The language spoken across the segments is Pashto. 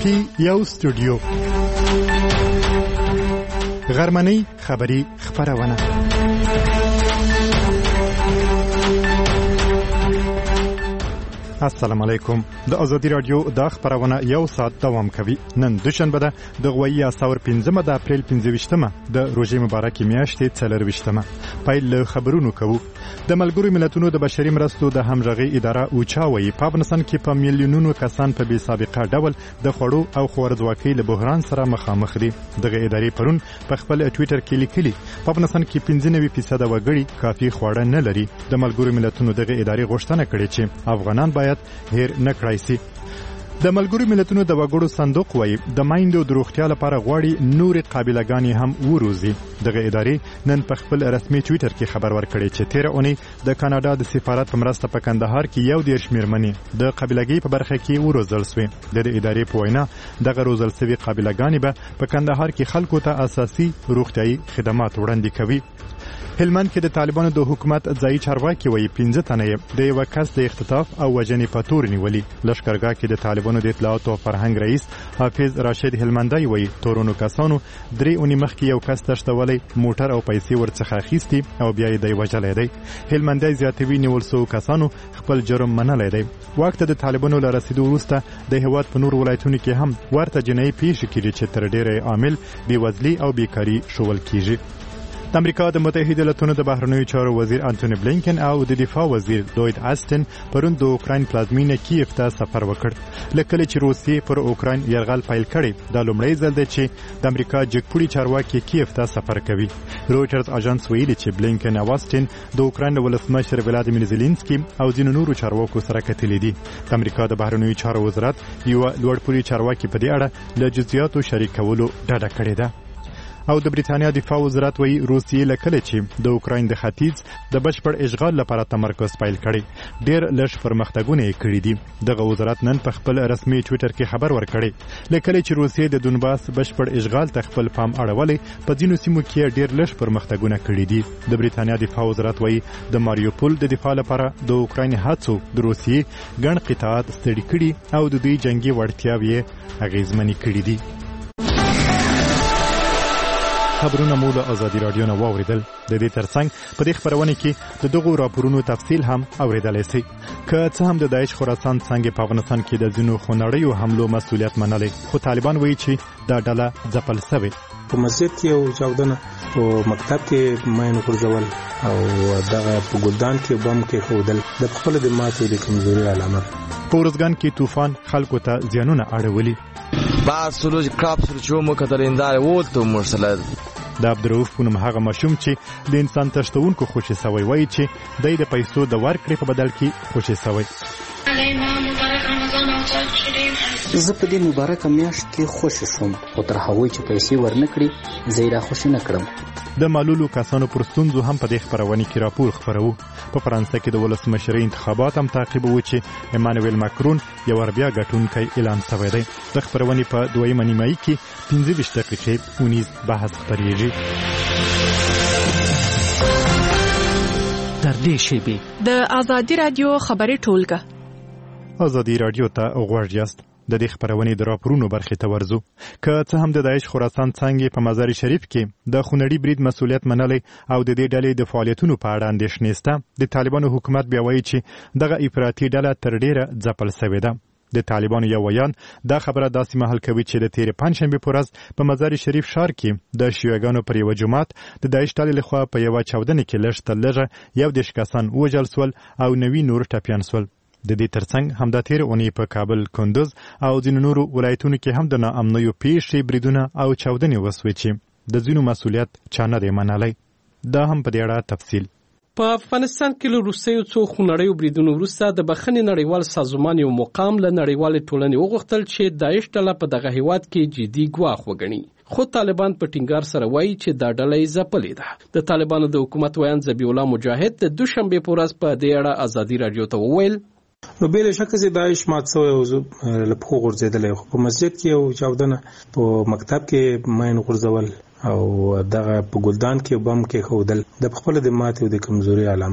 کې یو استودیو غرمنۍ خبری خبرونه. السلام علیکم. د ازادي رادیو د خبرونه یو ساعت دوام کوي. نن دوشنبه ده د غوي 15 د اپریل 15مه د روزي مبارکي میاشتې 24مه. پایل خبرونو کوو. د ملګرو ملتونو د بشري مرستو د همغږي اداره اوچاوي په افغانستان کې په میلیونونو کسان په بې سابقه ډول د خوړو او خوارځواکۍ له بحران سره مخامخ دي. دغه ادارې پرون په خپل ټوئیټر کې لیکلي په افغانستان کې 95% وګړي کافي خواړه نه لري. د ملګرو ملتونو دغه ادارې غوښتنه کړې چې افغانان باید هیر نکړای شي. د ملګرو ملتونو د وګړو صندوق وایي د مایندو د روغتیا لپاره غواړي نور قابلګانی هم وروزي. دغه ادارې نن په خپل رسمي ټوئیټر کې خبر ورکړی چې 13 اونۍ د کاناډا د سفارت په مرسته په کندهار کې یو دېرش میرمنې د قابلګۍ په برخه کې وروزل شوې. د ادارې په وینا دغه روزل شوي قابلګانی به په کندهار کې خلکو ته اساسي روغتيایي خدمات وړاندې کوي. هلمند کې د طالبانو د حکومت ځایي چارواکي وایي 15 تنه د یو کس د اختطاف او وژنې په تور نیولي. لشکرګاه کې د طالبانو د اطلاعات او فرهنګ رئیس حافظ راشد هلمندای وایي تورونو کسانو 3 اونۍ مخکې یو کس تشتولې موټر او پیسې ورڅخه اخیستي او بیا یې دی وژلی دی. هلمندای زیاتوي نیول شو کسانو خپل جرم منلی دی. وخت د طالبانو له رسیدو وروسته د هیواد په نور ولایتونو کې هم ورته جنایي پیښې کیږي چې تر ډیره عامل بېوزلي او بیکاري شول کیږي. د امریکا د متحده ایالاتونو د بهرنیو چارو وزیر انټونی بلینکن او د دفاع وزیر لوید آستن پرون د اوکراین پلازمینه کیف ته سفر وکړ. لکه چې روسیې پر اوکراین یرغل پیل کړي دا لومړی ځل دی چې د امریکا جګپوړي چارواکي کیف ته سفر کوي. رویټرز اژانس ویلي چې بلینکن او آستن د اوکراین ولسمشر ولادیمیر زيلنسکي او ځینو نورو چارواکو سره کتلي دي. د امریکا د بهرنیو چارو وزارت یو لوړپوړي چارواکي په دې اړه له جزئیاتو شریکولو ډډه کړې ده. او د بریتانیا دفاع وزارت وایي روسیې لکه چې د اوکراین د ختیځ د بشپړ اشغال لپاره تمرکز پیل کړي ډېر لږ پرمختګونه یې کړي دي. دغه وزارت نن په خپل رسمي ټوئیټر کې خبر ورکړی لکه چې روسیې د دونباس بشپړ اشغال ته خپل پام اړولې په ځینو سیمو کې ډېر لږ پرمختګونه کړي دي. د بریتانیا دفاع وزارت وایي د ماریوپول د دفاع لپاره د اوکراین هڅو د روسیې ګڼ قطعات ستړي کړي او د دوی جنگي وړتیاوې اغیزمنې کړي دي. خبرونه مو له ازادي رادیو نه واوریدل. د دې ترڅنګ په دې خبرونه کې د دغو راپورونو تفصیل هم اوریدلای شئ. که څه هم د داعش خراسان څنګه په افغانستان کې د ځینو خونړیو حملو مسؤلیت منلی خو طالبان وایي چې دا ډله ځپل شوې. په مسجد کې یو چاودنه او مکتب کې ماین غورځول او دغه په ګلدان کې بم کې خودل د خپل د ماتې د کمزوري علامه. په ورځګان کې طوفان خلکو ته زیانونه اړولي. بعد سلوج کاپ سرچو مو کتلندار وته مرسل د عبدالرؤف پونم هغه ماشوم چې د انسان تشتونکو خوشي سوی وایي چې د پیسو د ورکړې په بدل کې خوشي سوی. زه په دې مبارکه میاشت کې خوشي شوم او تر هغه چې پیسې ورنکړي زه یې خوشي نه کړم. د معلولو کسانو پر ستونزو هم په دې خبرونه کې راپور خبرو. په فرانسه کې د ولسمشرۍ انتخابات هم تعقیبوي چې ایمانوئل ماکرون یو اربیا ګټونکی اعلان شوی دی. د خبرونې په دویمه نیمایي کې 15 دقیقې اونیز بحث خبرېږي. تر دې شیبې د ازادي رادیو خبري ټولګه ازادي رادیو ته غوږ یاست. د دې خبرونې د راپورونو برخې ته ورځو. که څه هم د داعش خراسان څنګه په مزار شریف کې د خونړي برید مسؤلیت منلی او د دې ډلې د فعالیتونو په اړه اندېښنې شته، د طالبانو حکومت بیا وایي چې دغه افراطي ډله تر ډیره ځپل شوې ده. د طالبانو یو ویان دا خبره داسې محل کوي چې د تیر پنځشنبه په ورځ په مزار شریف ښار کې د شیعاګانو پر یو جماعت د داعش ډلې لخوا په یو چاودنه کې لږ تر لږه 11 کسان وژل شول او 9 نور ټپیان شول. د دې ترڅنګ همدا تیر اونۍ په کابل، کندوز او ځینو نورو ولایتونو کې هم د ناامنیو پیښې، بریدونه او چاودنې وسوې چې د ځینو مسؤلیت چا نه دی منلی. دا هم په دې اړه تفصیل. په افغانستان کې له روسیې څو خونړیو بریدونو وروسته د بخښنې نړیوال سازمان یو مقام له نړیوالې ټولنې وغوښتل چې داعش ډله په دغه هیواد کې جدي ګواښ وګڼي. خو طالبان په ټینګار سره وایي چې دا ډله یې ځپلې ده. د طالبانو د حکومت ویان ذبیح الله مجاهد د دوشنبه په ورځ په دې اړه ازادي رادیو ته وویل نو بل شک چې داعش مات شوی او له پخو غورځېدلی خو په مسجد کې یو چاودنه په مکتب کې ماین غورځول او دغه په ګلدان کې بم کې خودل د خپل د ماتې او د کمزوري علامه ده.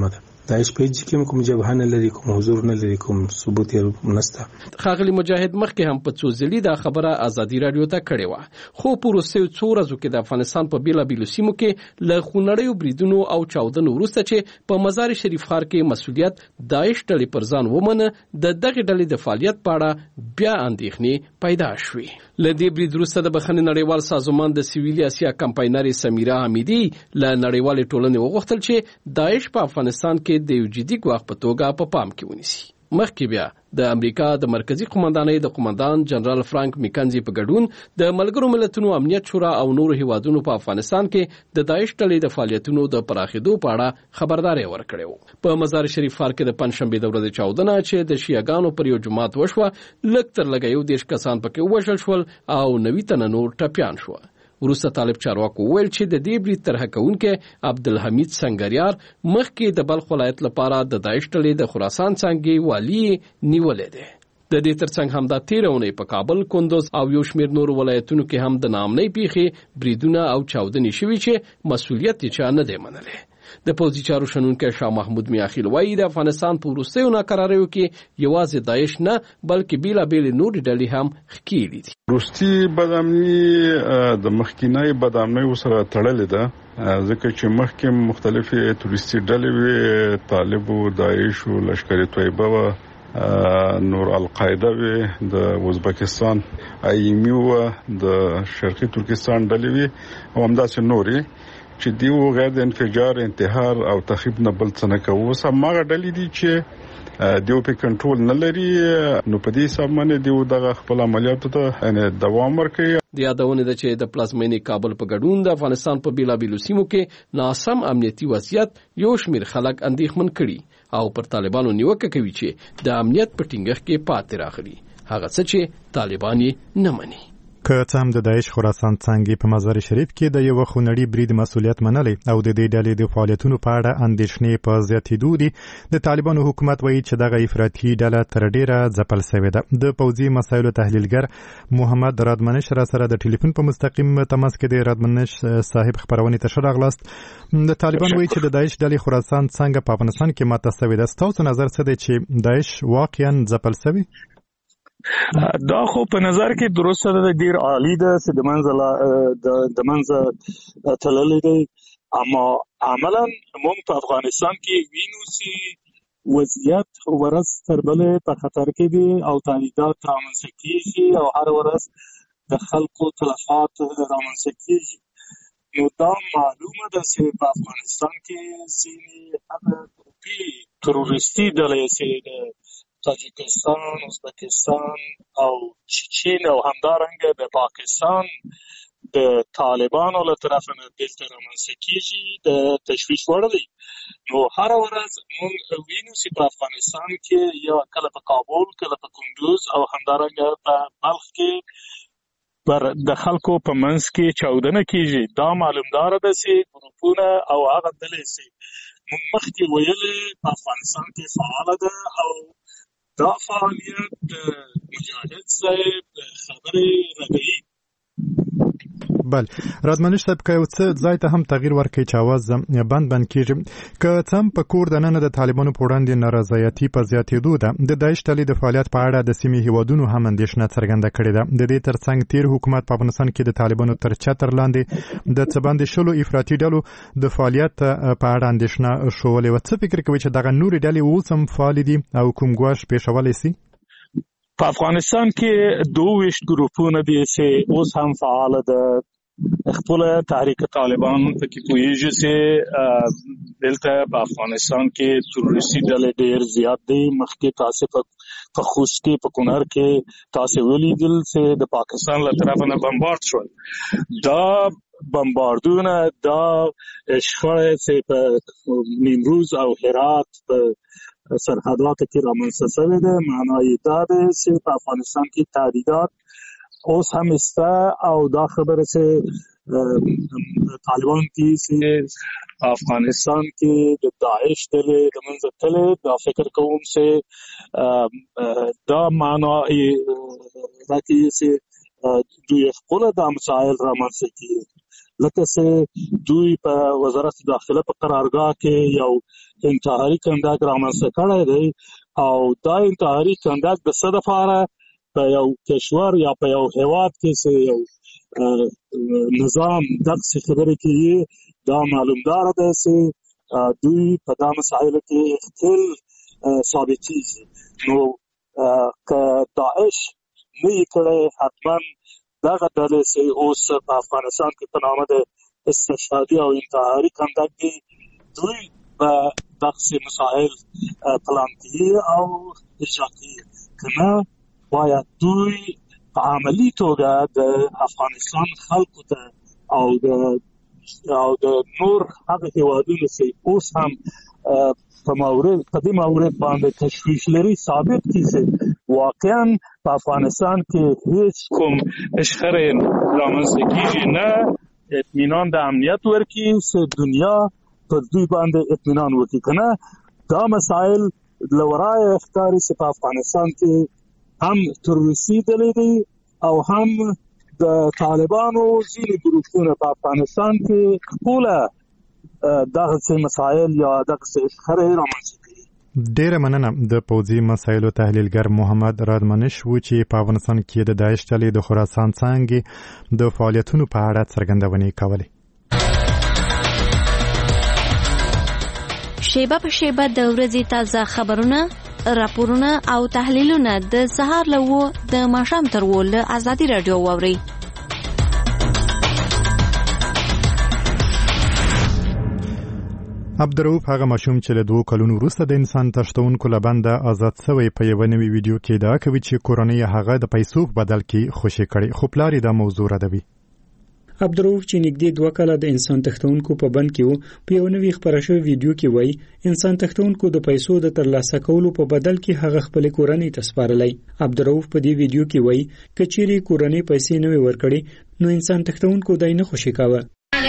داعش په هیڅ کې کوم جبهه نه لري، کوم حضور نه لري، کوم ثبوت یې نشته. ښاغلي مجاهد مخکې هم په څو ځلې دا خبره ازادي رادیو ته کړې وه، خو په وروستیو څو ورځو کې د افغانستان په بیلابیلو سیمو کې له خونړیو بریدونو او چاودنو وروسته چې په مزار شریف ښار کې مسؤلیت داعش ډلې پر ځان ومنه، د دغې ډلې د فعالیت په اړه بیا اندېښنې پیدا شوې. له دې برید وروسته د بخښنې نړیوال سازمان د سویلي اسیا کمپاینرې سمیرا حمیدي له نړیوالې ټولنې وغوښتل چې داعش په افغانستان کې د یو جدي ګواښ په توګه په پام کې ونیسي. مخکې بیا د امریکا د مرکزی قومندانۍ د قومندان جنرال فرانک میکنزي په ګډون د ملګرو ملتونو امنیت شورا او نورو هیوادونو په افغانستان کې د داعش ډلې د فعالیتونو د پراخېدو په اړه خبرداري ورکړې. په مزار شریف ښار کې د پنځشنبې د ورځې چاودنه چې د شیعاګانو پر یو جماعت وشوه، لږ تر لږه 10 کسان پکې ووژل شول او 90 تنه نور ټپیان شول. وروسته طالب چارواکو وویل چې د دې برید طرحه کوونکی عبدالحمید سنگریار مخکې د بلخ ولایت لپاره د داعش ډلې د خراسان څنګه والی نیولې ده. د دې ترڅنګ هم د تیرونې په کابل، کندوز او یو شمېر نور ولایتونو کې هم د نامنۍ پیښې بریدونه او چاودنې شوي چې مسؤلیت یې چا نه دی منلی. د پوځي چارو شنونکی شاه محمود میاخیل وایي د افغانستان په وروستیو ناکراریو کې یوازې داعش نه بلکې بیلابېلې نورې ډلې هم ښکېلې دي. وروستي بدامني د مخکینۍ بدامنۍ سره تړلې ده، ځکه چې مخکې مختلفې تروریستي ډلې وې، طالب او داعش او لشکر طیبه و، نور القاعده وې، د ازبکستان ایمی و، د شرقي ترکستان ډلې وې او همداسې نورې چې دیو غیر د انفجار، انتحار او تخریب نه بل څه نه کوي. اوس هماغه ډلې دي چې دیو په کنټرول نه لري، نو په دې حساب باندې دیو دغه خپل عملیاتو ته دوام ورکوي. د یادونه ده چې د پلازمینې کابل په ګډون د افغانستان په بیلابیلو سیمو کې ناسم امنیتي وضعیت یو شمېر خلک اندېښمن کړي او پر طالبانو نیوکه کوي چې د امنیت په ټینګښت کې پاتې راغلي، هغه څه چې طالبان یې نه مني. که څه هم د داعش خراسان څنګه په مزار شریف کې د یو خونړي برید مسؤلیت منلي او د دې ډلې د فعالیتونو په اړه اندېښنې په زیاتېدو دي، د طالبانو حکومت وایي چې دغه افراطي ډله تر ډیره ځپل شوې ده. د پوځي مسایلو تحلیلګر محمد رادمنش را سره د ټلیفون په مستقیم تماس کې د رادمنش صاحب خبرونه ته راغلاست. د طالبان وایي چې د داعش ډلې خراسان څنګه په افغانستان کې ماته شوې ده. ستاسو نظر څه دی چې داعش واقعا ځپل شوی؟ دا خو په نظر کې درسته ده، ډیر عالی ده چې د منځه تللی دی، اما عملا موږ په افغانستان کې وینو چې وضعیت ورځ تر بلې په خطر کې دی او تهدیدات رامنځته کېږي او هر ورځ د خلکو تلفات رامنځته کېږي. نو دا معلومه ده چې په افغانستان کې ځینې هغه ګروپي تروریستي ډلې چې تاجکستان، ازبکستان او چین او همدارنګه د پاکستان د طالبانو له طرفه نه دلته رامنځته کېږي د تشویش وړ دی. نو هر ورځ موږ وینو چې په افغانستان کې یا کله په کابل، کله په کندوز او همدارنګه په بلخ کې پر د خلکو په منځ کې چاودنه کېږي. دا معلومدار ده چې ګروپونه او هغه ډلې چې موږ مخکې ویلې په افغانستان کې فعاله ده او دا فعالیت مجاهد صاحب خبرې ردوي. بل رادمنش صاحب که یو څه ځای ته هم تغییر ورکړي چې اواز بند کېږي، که څه هم په کور دننه د طالبانو په وړاندې نارضایتي په زیاتېدو ده، د داعش ډلې د فعالیت په اړه د سیمې هیوادونو هم اندېښنه څرګنده کړې ده. د دې ترڅنګ تیر حکومت په افغانستان کې د طالبانو تر چتر لاندې د څه باندې 10 افراطي ډلو د فعالیت په اړه اندېښنه ښولې وه. څه فکر کوي چې دغه نورې ډلې اوس هم فعال دي او کوم ګواښ پیښولی سي؟ په افغانستان کې 22 ګروپونه دي چې اوس هم فعال ده. خپل تحریک طالبان پکې پوهیږي چې دلته په افغانستان کې تروریستي ډلې ډېر زیات دي. مخکې تاسو په خوست کې په کونړ کې تاسو ولیدل چې د پاکستان له طرفه نه بمبارد شول. دا بمباردونه دا شخړې چې په نیمروز او هرات په سرحداتو کې رامنځته شوې ده، معنی دا ده چې په افغانستان کې تهدیدات اوس هم استه او دا خبره چې طالبان کې چې افغانستان کې د داعش ډلې د منځه تللی، دا فکر کوم چې دا معنا راکوي چې دوی خپله دا مسایل رامنځته کړي. لکه چې دوی په وزارت داخله په قرارګاه کې یو انتحاري کنداک رامنځته کړی دی او دا انتحاري کنداک د څه دپاره په یو کشور یا په یو هیواد کې یو نظام دغسې خبرې کوي دا معلومداره ده چې دوی په دا مسایلو کې اختل ثابتېږي. نو که داعش نه یې کړی حتما دغه ډلې چې اوس په افغانستان کې په نامه د استشهادي او انتحاري کندک دي دوی به دغسې مسایل پلان کوي او اجرا کوي، که نه باید دوی په عملي توګه د افغانستان خلکو ته او د نور هغه هیوادونو چې اوس هم په دې مورد باندې تشویش لري ثابت کړي چې واقعا په افغانستان کې هیڅ کوم شخړې رامنځته کیږي، نه اطمینان د امنیت ورکړي چې دنیا پر دوی باندې اطمینان وکړي، که نه دا مسایل له ورایه ښکاري چې په افغانستان کې هم تروریستي ډلې دي او هم د طالبانو ځینې ګروپونه په افغانستان کې ټوله دغسې مسایل یا دغسې شخړې رامنځته کوي. ډیره مننه. د پوځي مسایلو تحلیلګر محمد رادمنش و چې په افغانستان کې د داعش ډلې د خراسان څانګې د فعالیتونو په اړه څرګندونې کولې. شیبه په شیبه د ورځې تازه خبرونه، راپورونه او تحلیلونه د سهار له 9 د ماښام تر 10 له ازادي رادیو واورئ. عبدالرؤف هغه ماشوم چې له 2 کلونو وروسته د انسان تښتونکو له بنده آزاد شوی په یوه نوې ویډیو کې ادعا کوي چې کورنۍ هغه د پیسو په بدل کې خوشي کړي، خو پلار یې دا موضوع ردوي. عبدالرؤف چې نږدې 2 کاله د انسان تښتونکو په بند کې و په یو نوې خپره شوې ویډیو کې وایي انسان تښتونکو د پیسو د ترلاسه کولو په بدل کې هغه خپل کورنۍ ته سپارلی. عبدالرؤف په دې ویډیو کې وایي که چیرې کورنۍ پیسې نه وي ورکړي نو انسان تښتونکو دای نه خوشي کاوه.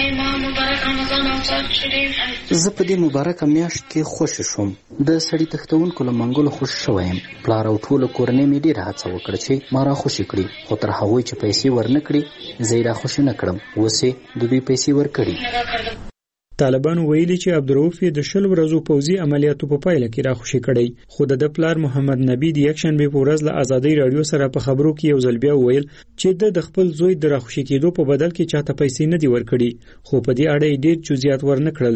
زه په دې مبارکه میاشت کې خوشی شوم. د سړي تښتونکو له منګولو خوشي شوی یم. پلار او ټوله کورنۍ مې ډېره هڅه وکړه چې ما را خوشي کړي، خو تر هغوی چې پیسې ورنه کړي زه یې را خوشي نه کړم. اوس یې د دوی پیسې ورکړي. طالبانو ویلي چې عبدالرؤف د 10 ورځو پوځي عملیاتو په پایله کې را خوشي کړی، خو د پلار محمد نبی د یکشنبې په ورځ له ازادۍ رادیو سره په خبرو کې یو ځل بیا وویل چې د خپل زوی د را خوشي کېدو په بدل کې چاته پیسې نه دي ورکړي، خو په دې اړه یې ډېر جزئیات ورنه کړل.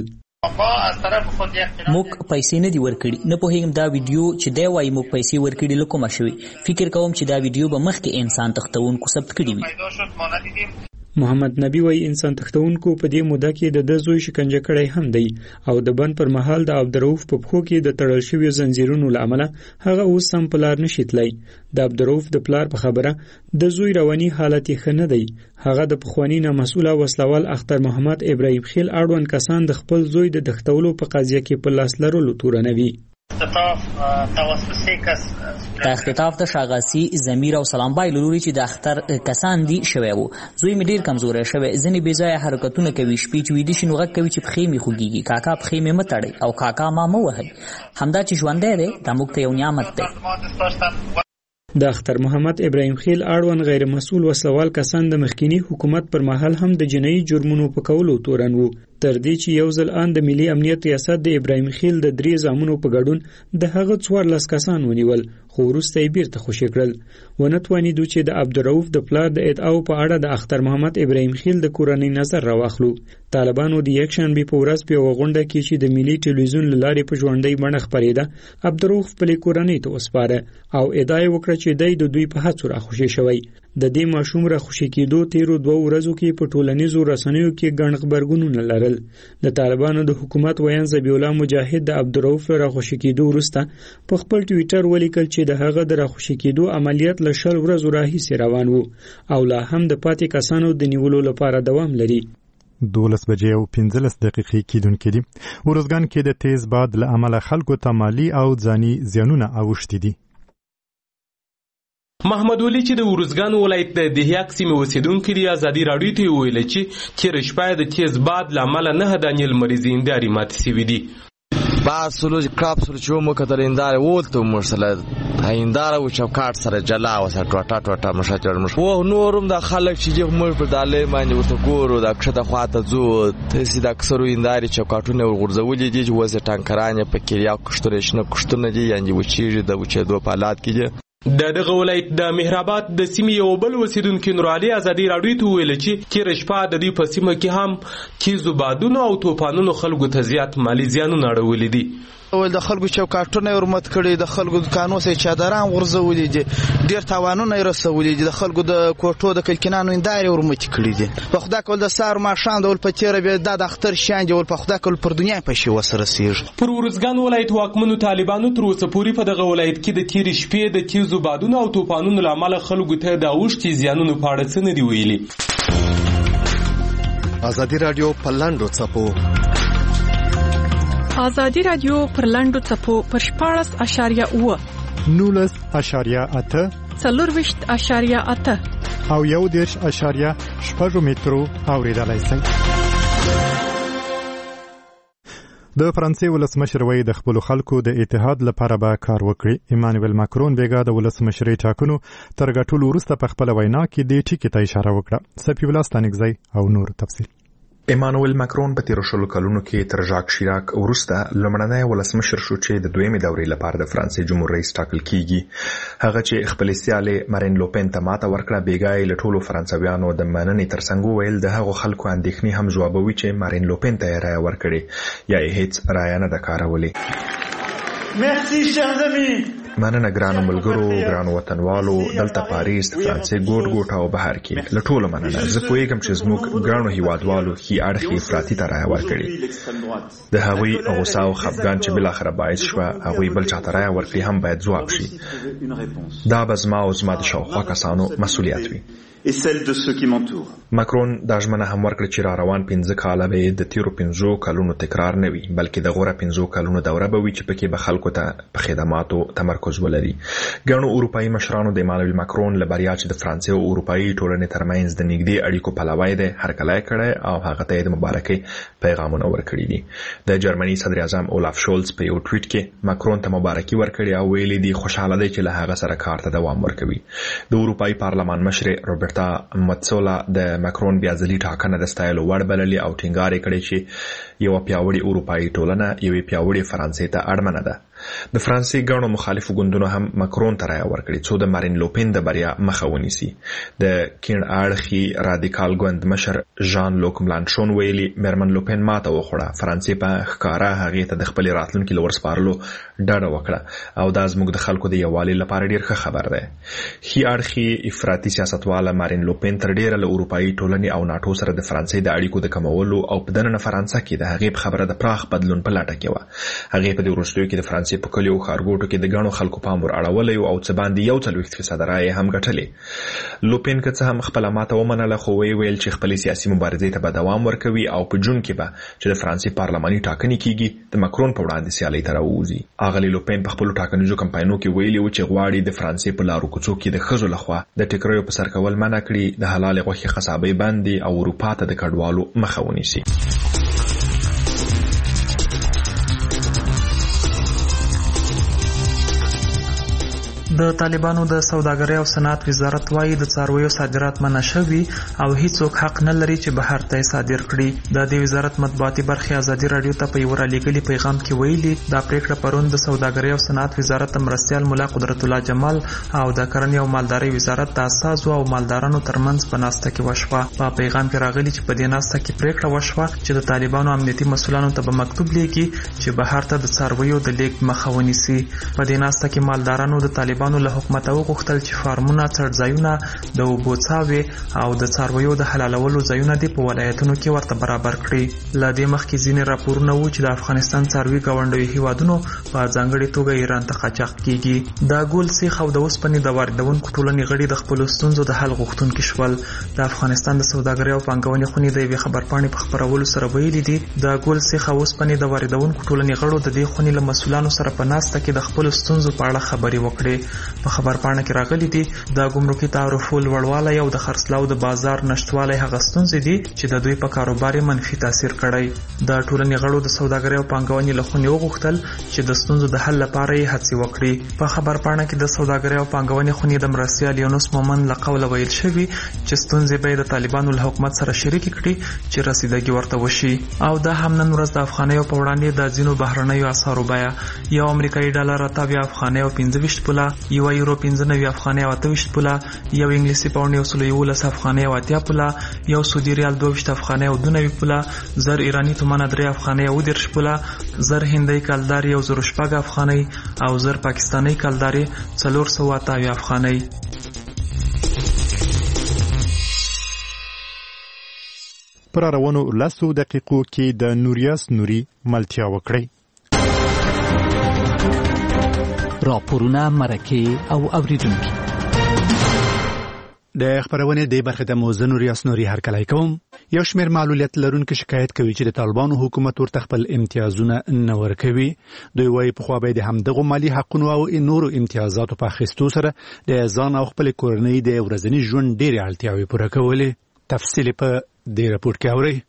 موږ پیسې نه دي ورکړي، نه پوهیږم دا ویډیو چې دی وایي موږ پیسې ورکړي له کومه شوي. فکر کوم چې دا ویډیو به مخکې انسان تښتونکو ثبت کړي وي. محمد نبی وایي انسان تښتونکو په دې موده کې د زوی شکنجه کړی هم دی او د بند پر مهال د عبدالرؤف په پښو کې د تړل شویو زنجیرونو له امله هغه اوس هم په لار نشي تللی. د عبدالرؤف د پلار په خبره د زوی رواني حالت یې ښه نه دی. هغه د پخواني نامسؤله وسلوال اختر محمد ابراهیم خیل اړوند کسان د خپل زوی د تښتولو په قضیه کې په لاس لرلو تورنوي. د اختطاف د شاغاسي ضمیر او سلام بای لوري چې د اختر کسان دي شوی وو. زوی مې ډیر کمزوری شوی، ځنې بې ځایه حرکتونه کوي، شپې چې ویده شي نو غږ کوي چې پښې مې خوږیږي، کاکا پښې مې مه تړئ او کاکا ما مه وهئ. همدا چې ژوندی دی دا موږ ته یو نعمت دی. د اختر محمد ابراهیم خیل اړوند غیر مسؤل وسلوال کسان د مخکینی حکومت پر مهال هم د جنایي جرمونو په کولو تورن وو، تر دې چې یو ځل ان د ملي امنیت ریاست د ابراهیم خیل د 3 زامنو په ګډون د هغه 14 کسان ونیول، خو وروسته یې بیرته خوشي کړل. ونه توانیدو چې د عبدالرؤف د پلار د ادعاو په اړه د اختر محمد ابراهیم خیل د کورنۍ نظر راواخلو. طالبانو د یکشنبې په ورځ په یوه غونډه کې چې د ملي ټلویزیون له لارې په ژوندۍ بڼه خپرېده عبدالرؤف خپلې کورنۍ ته وسپاره او ادعا یې وکړه چې دی د دوی په هڅو راخوشي شوی. د دې ماشوم راخوشي کېدو تیرو 2 ورځو کې په ټولنیزو رسنیو کې ګڼ غبرګونونه لرل. د طالبانو د حکومت ویان ذبیح الله مجاهد د عبدالرؤف له راخوشي کېدو وروسته په خپل ټویټر ولیکل چې د هغه د راخوشي کېدو عملیات له 10 ورځو راهیسې روان وو او لا هم د پاتې کسانو د نیولو لپاره دوام لري. 12 بجې او 15 دقیقې کېدونکې دي. ورځګان کې د تیز باد له امله خلکو ته مالي او ځاني زیانونه اوښتي دي. محمد ولی چې د ورځګان ولایت د دهیاک سیمې اوسیدونکي دی ازادي راډیو ته ویل چې تیر شپه د تیز باد له امله 9 دانې لمریزې هندارې ماتې شوې دي. بعض سلو کراپ سره چې مو کتل اندار ولته مرسله اندار او چوکاټ سره جلا وسه ټوټه مشاجر مش و نورم د خلک چې موږ په دالې باندې ورته ګورو د کښته خواته زو ته سیده اکثر اندار چوکاټونه ورغورځولې دي چې وسه ټانکرانه پکې یا کشتونه دي یعنی وچیږي د وچېدو په حالات کې د دغه ولایت د مهرآباد د سیمې یو بل اوسیدونکو نور علي ازادي راډیو ته ویل چې تیر شپه د دې په سیمه کې هم کیزو بادونو او طوفانونو خلکو ته زیات مالی زیانونه اړولې دي ول د خلکو چوکاټونه ورمت کړي د خلکو دکانو سه چادران غرزولې دي ډیر تاوانونه رسولې دي د خلکو د کوټو د کلکینانو انداري ورمت کړي دي په خدا کول د سار ما شاند ول پچره به د اختر شاند ول په خدا کول پر دنیا په شی وسره سیږي پر ورزګان ولایت واکمنو طالبانو تر اوسه پورې په دغه ولایت کې د تیر شپې د تیزو بادونو او طوفانونو لامل خلکو ته د اوښتي زیانونو په اړه څه نه دی ویلي ازادي رادیو په لاندو څپو ازادي رادیو پر لاندو څپو پر 14.8 19.8 40.8 او 1.8 مترو اوریدلای شئ. د فرانسې ولسمشر وایي د خپل خلکو د اتحاد لپاره به کار وکړي. ایمانوئل ماکرون بیګا د ولسمشرۍ ټاکنو تر ګټلو وروسته په خپل وینا کې د ټکی ته اشاره وکړه. سپي ولا ستانګزی او نور تفصیل. ایمانوئل ماکرون په تیر شلو کلونو کې تر ژاک شیراک وروسته لومړنی ولسمشر شو چې د دویمې دورې لپاره د فرانسې جمهور رئیس ټاکل کیږي. هغه چې خپل سیالې مارین لوپن ته ماته ورکړه بیګای له ټولو فرانسویانو د مننې ترڅنګ ویل د هغو خلکو اندېښنې هم جوابوي چې مارین لوپن ته رایه ورکړي یا یې هیڅ رایه نه ده کارولې. مرسی شیرز امی. مننه ګرانو ملګرو، ګرانو وطنوالو، دلته پاریس د فرانسې ګوټ او بهر کې له ټولو مننه. زه پوهیږم چې زموږ ګرانو هیوادوالو ښي اړخي افراطي ته رایه ورکړي. د هغوی غوسه او خفګان چې بالاخره باعث شوه هغوی بل چاته رایه ورکړي هم باید ځواب شي. دا به زما او زما د شاوخوا کسانو مسؤلیت وي. et celle de ceux qui m'entourent. ماکرون دا ژمنه هم ورکړه چې را روان 15 کاله به د تیرو 15 کلونو تکرار نه وي، بلکې د غوره 15 کلونو دوره به وي چې پکې به خلکو ته په خدماتو تمرکز ولري. ګڼو اروپایي مشرانو د ایمانوئل ماکرون له بریا چې د فرانسې او اروپایي ټولنې ترمنځ د نږدې اړیکو پلوی دی هرکلی کړی او هغه ته د مبارکۍ پیغامونه ورکړي دي. د جرمني صدر اعظم اولاف شولز په یو ټویټ کې ماکرون ته مبارکي ورکړي او ویلي دي خوشاله دی چې له هغه سره کار ته دوام ورکوي. د اروپایي پارلمان مشر روبرتا متسولا د ماکرون بیا ځلي ټاکنه د ستایلو وړ بللې او ټینګار کړی چې یو پیاوړی اروپایي ټولنه یو پیاوړی فرانسې ته اړمنه ده. د فرانسې ګڼو مخالفو ګوندونو هم ماکرون ته رایه ورکړي څو د مارین لوپن د بریا مخه ونیسي. د کیڼ اړخي رادیکال ګوند مشر ژان لوک ملانشون ویلي مېرمن لوپن ماته وخوړه، فرانسې په ښکاره هغې ته د خپلې راتلونکي له ورسپارلو ډډه وکړه او دا زموږ د خلکو د یووالي لپاره ډېر ښه خبر دی. ښي اړخي افراطي سیاستواله مارین لوپن تر ډېره له اروپایي ټولنې او ناټو سره د فرانسې د اړیکو د کمولو او په دننه فرانسه کې د هغې په خبره د پراخ بدلون په لټه کې وه. هغې په دې وروستیو کې د فرانسې په کلیو او ښارګوټو کې د ګڼو خلکو پام ور اړولی او څه باندې 40% رایې هم ګټلې. لوپن که څه هم خپله ماته ومنله خو ویل چې خپلې سیاسي مبارزې ته به دوام ورکوي او په جون کې به چې د فرانسې پارلماني ټاکنې کیږي د ماکرون په وړاندې سیالۍ ته راووځي. اغلې لوپن په خپلو ټاکنیزو کمپاینونو کې ویلي و چې غواړي د فرانسې په لارو کوڅو کې د ښځو لخوا د ټکریو په سر کول منع کړي، د حلالې غوښې قصابۍ بندي او اروپا ته د کډوالو مخه ونیسي. د طالبانو د سوداګرۍ او صنعت وزارت وايي د څارویو صادرات منع شوي او هیڅوک حق نه لري چې بهر ته صادر کړي. د دې وزارت مطبوعاتي برخه ازادي رادیو ته په یو رالیږلي پیغام کې ویلي دا پریکړه پرون د سوداګرۍ او صنعت وزارت مرستیال مولا قدرت الله جمال او د کرنې او مالدارۍ وزارت د اساسو او مالدارانو ترمنځ په ناسته کې وشوه. په پیغام کې راغلي چې په دې ناسته کې پریکړه وشوه چې د طالبانو امنیتي مسؤلانو ته به مکتوب لیکي چې بهر ته د څارویو د لیږد مخه ونیسي. په دې ناسته کې مالدارانو د طالبانو له حکومت وغوښتل چې فارمونه، څړځایونه، د اوبو څاوې او د څارویو د حلالولو ځایونه دې په ولایتونو کې ورته برابر کړي. له دې مخکې ځینې راپورونه وو چې د افغانستان څاروي ګاونډیو هیوادونو په ځانګړې توګه ایران ته قاچاق کیږي. د ګول سیخ او د اوسپنې د واردونکو ټولنې غړي د خپلو ستونزو د حل غوښتونکي شول. د افغانستان د سوداګرۍ او پانګونې خونې د یوې خبرپاڼې په خپرولو سره ویلي دي د ګول سیخ او اوسپنې د واردونکو ټولنې غړو د دې خونې له مسؤلانو سره په ناسته کې د خپلو ستونزو په اړه خبرې وکړې. په خبرپاڼه کې راغلي دي د ګمرکي تعرفو لوړوالی او د خرڅلاو د بازار نشټوالی هغه ستونزې دي چې د دوی په کاروبار منفي تاثیر کړی. د ټولنې غړو د سوداګرۍ او پانګونې له خونې وغوښتل چې د ستونزو د حل لپاره یې هڅې وکړي. په خبرپاڼه کې د سوداګرۍ او پانګونې خونې د مرستیال یونس مومن له قوله ویل شوي چې ستونزې به د طالبانو له حکومت سره شریک کړي چې رسیدګي ورته وشي. او دا هم نن ورځ د افغانیو په وړاندې د ځینو بهرنیو اسعارو بیه یو امریکایي ډالر 28 افغانۍ او 25 پوله، یو یورو 95 افغانۍ او 28 پوله، یو انګلیسي پاونډ 111 افغانۍ او 80 پوله، یو سعودي ریال 22 افغانۍ او 92 پوله، زر ایرانی تومان 3 افغانۍ او 10 پوله، زر هندۍ کلداري 1006 افغانۍ او زر پاکستاني کلداري 428 افغانۍ. پر روانو لسو دقیقو کې د نوریاس نوري ملتیا وکړي. راپورونه، مرکې او اوریدونکي د خبرونه د برخه د موزه نوریاس نوري هرکلی کوم. یو شمېر معلولیت لرونکي شکایت کوي چې د طالبانو حکومت ورته خپل امتیازونه نه ورکوي. دوی وايي په خوا به د همدغه مالی حقوقو او نورو امتیازاتو په اخیستو سره د ځان او خپل کورنۍ د ورځني ژوند ډېرې اړتیاوې پوره کولې. تفصیل په دې راپور کې اورئ.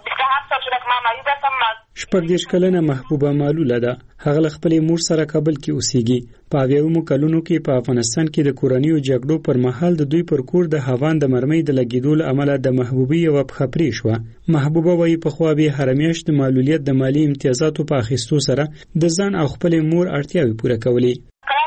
14 کلنه محبوبه معلوله ده. هغه خپل مور سره کابل کې اوسېږي. په اویاومو کلونو کې په افغانستان کې د کورنیو جګړو پر مهال د دوی پر کور د هاوان د مرمۍ د لګیدو له امله د محبوبې یو خبري شو. محبوبه وايي په خوا به هر میاشت د معلولیت د مالی امتیازاتو په اخیستو سره د ځان او خپل مور اړتیاوې پوره کولې.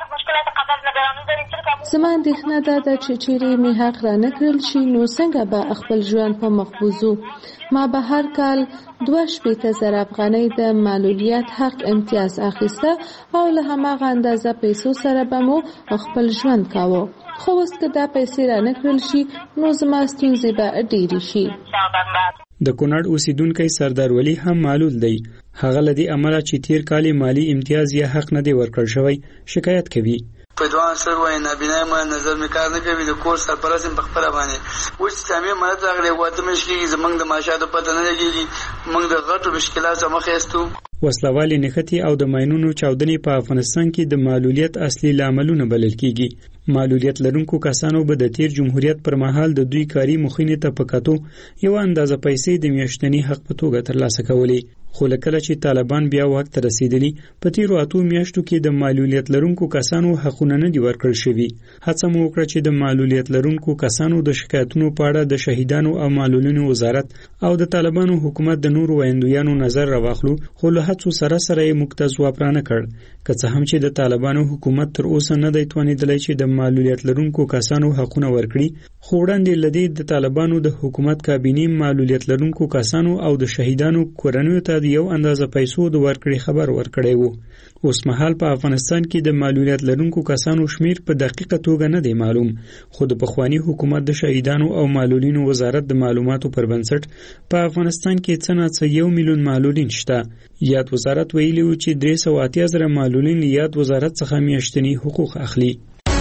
زما اندېښنه ده چې چیرې مې حق را نه کړل شي نو څنګه به خپل ژوند په مخبوزو. ما به هر کال 2,000 افغانۍ د معلولیت حق امتیاز اخیسته او له هماغه اندازه پیسو سره به مو خپل ژوند کاوه. خو اوس که دا پیسې را نه کړل شي نو زما ستونزې به ډېرې شي. د کونړ اوسیدونکی سردار ولی هم معلول دی. هغه له دې امله چې تیر کال مالی امتیاز یا حق نه دی ورکړل شوی شکایت کوي. په دوان سره وای نه بینای ما نظر می کار نه کوي د کور سرپرست په خپل باندې اوس سمې مدد راغلی وته مشکل زمنګ د ماشادو پته نه لګيږي موږ د غټو مشکلات مخ یستو. وسلوالي نښتې او د ماینونو چاودنې په افغانستان کې د معلولیت اصلي لاملونه بلل کیږي. معلولیت لرونکو کسانو به د تیر جمهوریت پر مهال د دوی کاری مخینې ته پکاتو یو اندازه پیسې د میاشتنی حق په توګه ترلاسه کولې. خو لکه چې طالبان بیا وخت رسیدلی په تیرو 8 میاشتو کې د معلولیت لرونکو کسانو حقونه نه دی ورکړل شوی. هڅه مو وکړه چې د معلولیت لرونکو کسانو د شکایتونو په اړه د شهیدانو او معلولینو وزارت او د طالبانو حکومت د نورو ویندویانو نظر راواخلو خو له هڅو سره یې موږ ځواب رانه کړ. که څه هم چې د طالبانو حکومت تر اوسه نه دی توانیدلی چې د معلولیت لرونکو کسانو حقونه ورکړي. خو وړاندې لدی د طالبانو د حکومت کابینې معلولیت لرونکو کسانو او د شهیدانو کورنیو ته یو اندازه پیسو د ورکړې خبر ورکړی وو. اوس مهال په افغانستان کې د معلولیت لرونکو کسانو شمیر په دقیقه توګه نه دی معلوم. خو د پخوانی حکومت د شهیدانو او معلولینو وزارت د معلوماتو پر بنسټ په افغانستان کې څه نه 1 میلیون معلولین شته. یاد وزارت ویلي و چې 380,000 معلولین یاد وزارت څخه میاشتنی حقوق اخلي.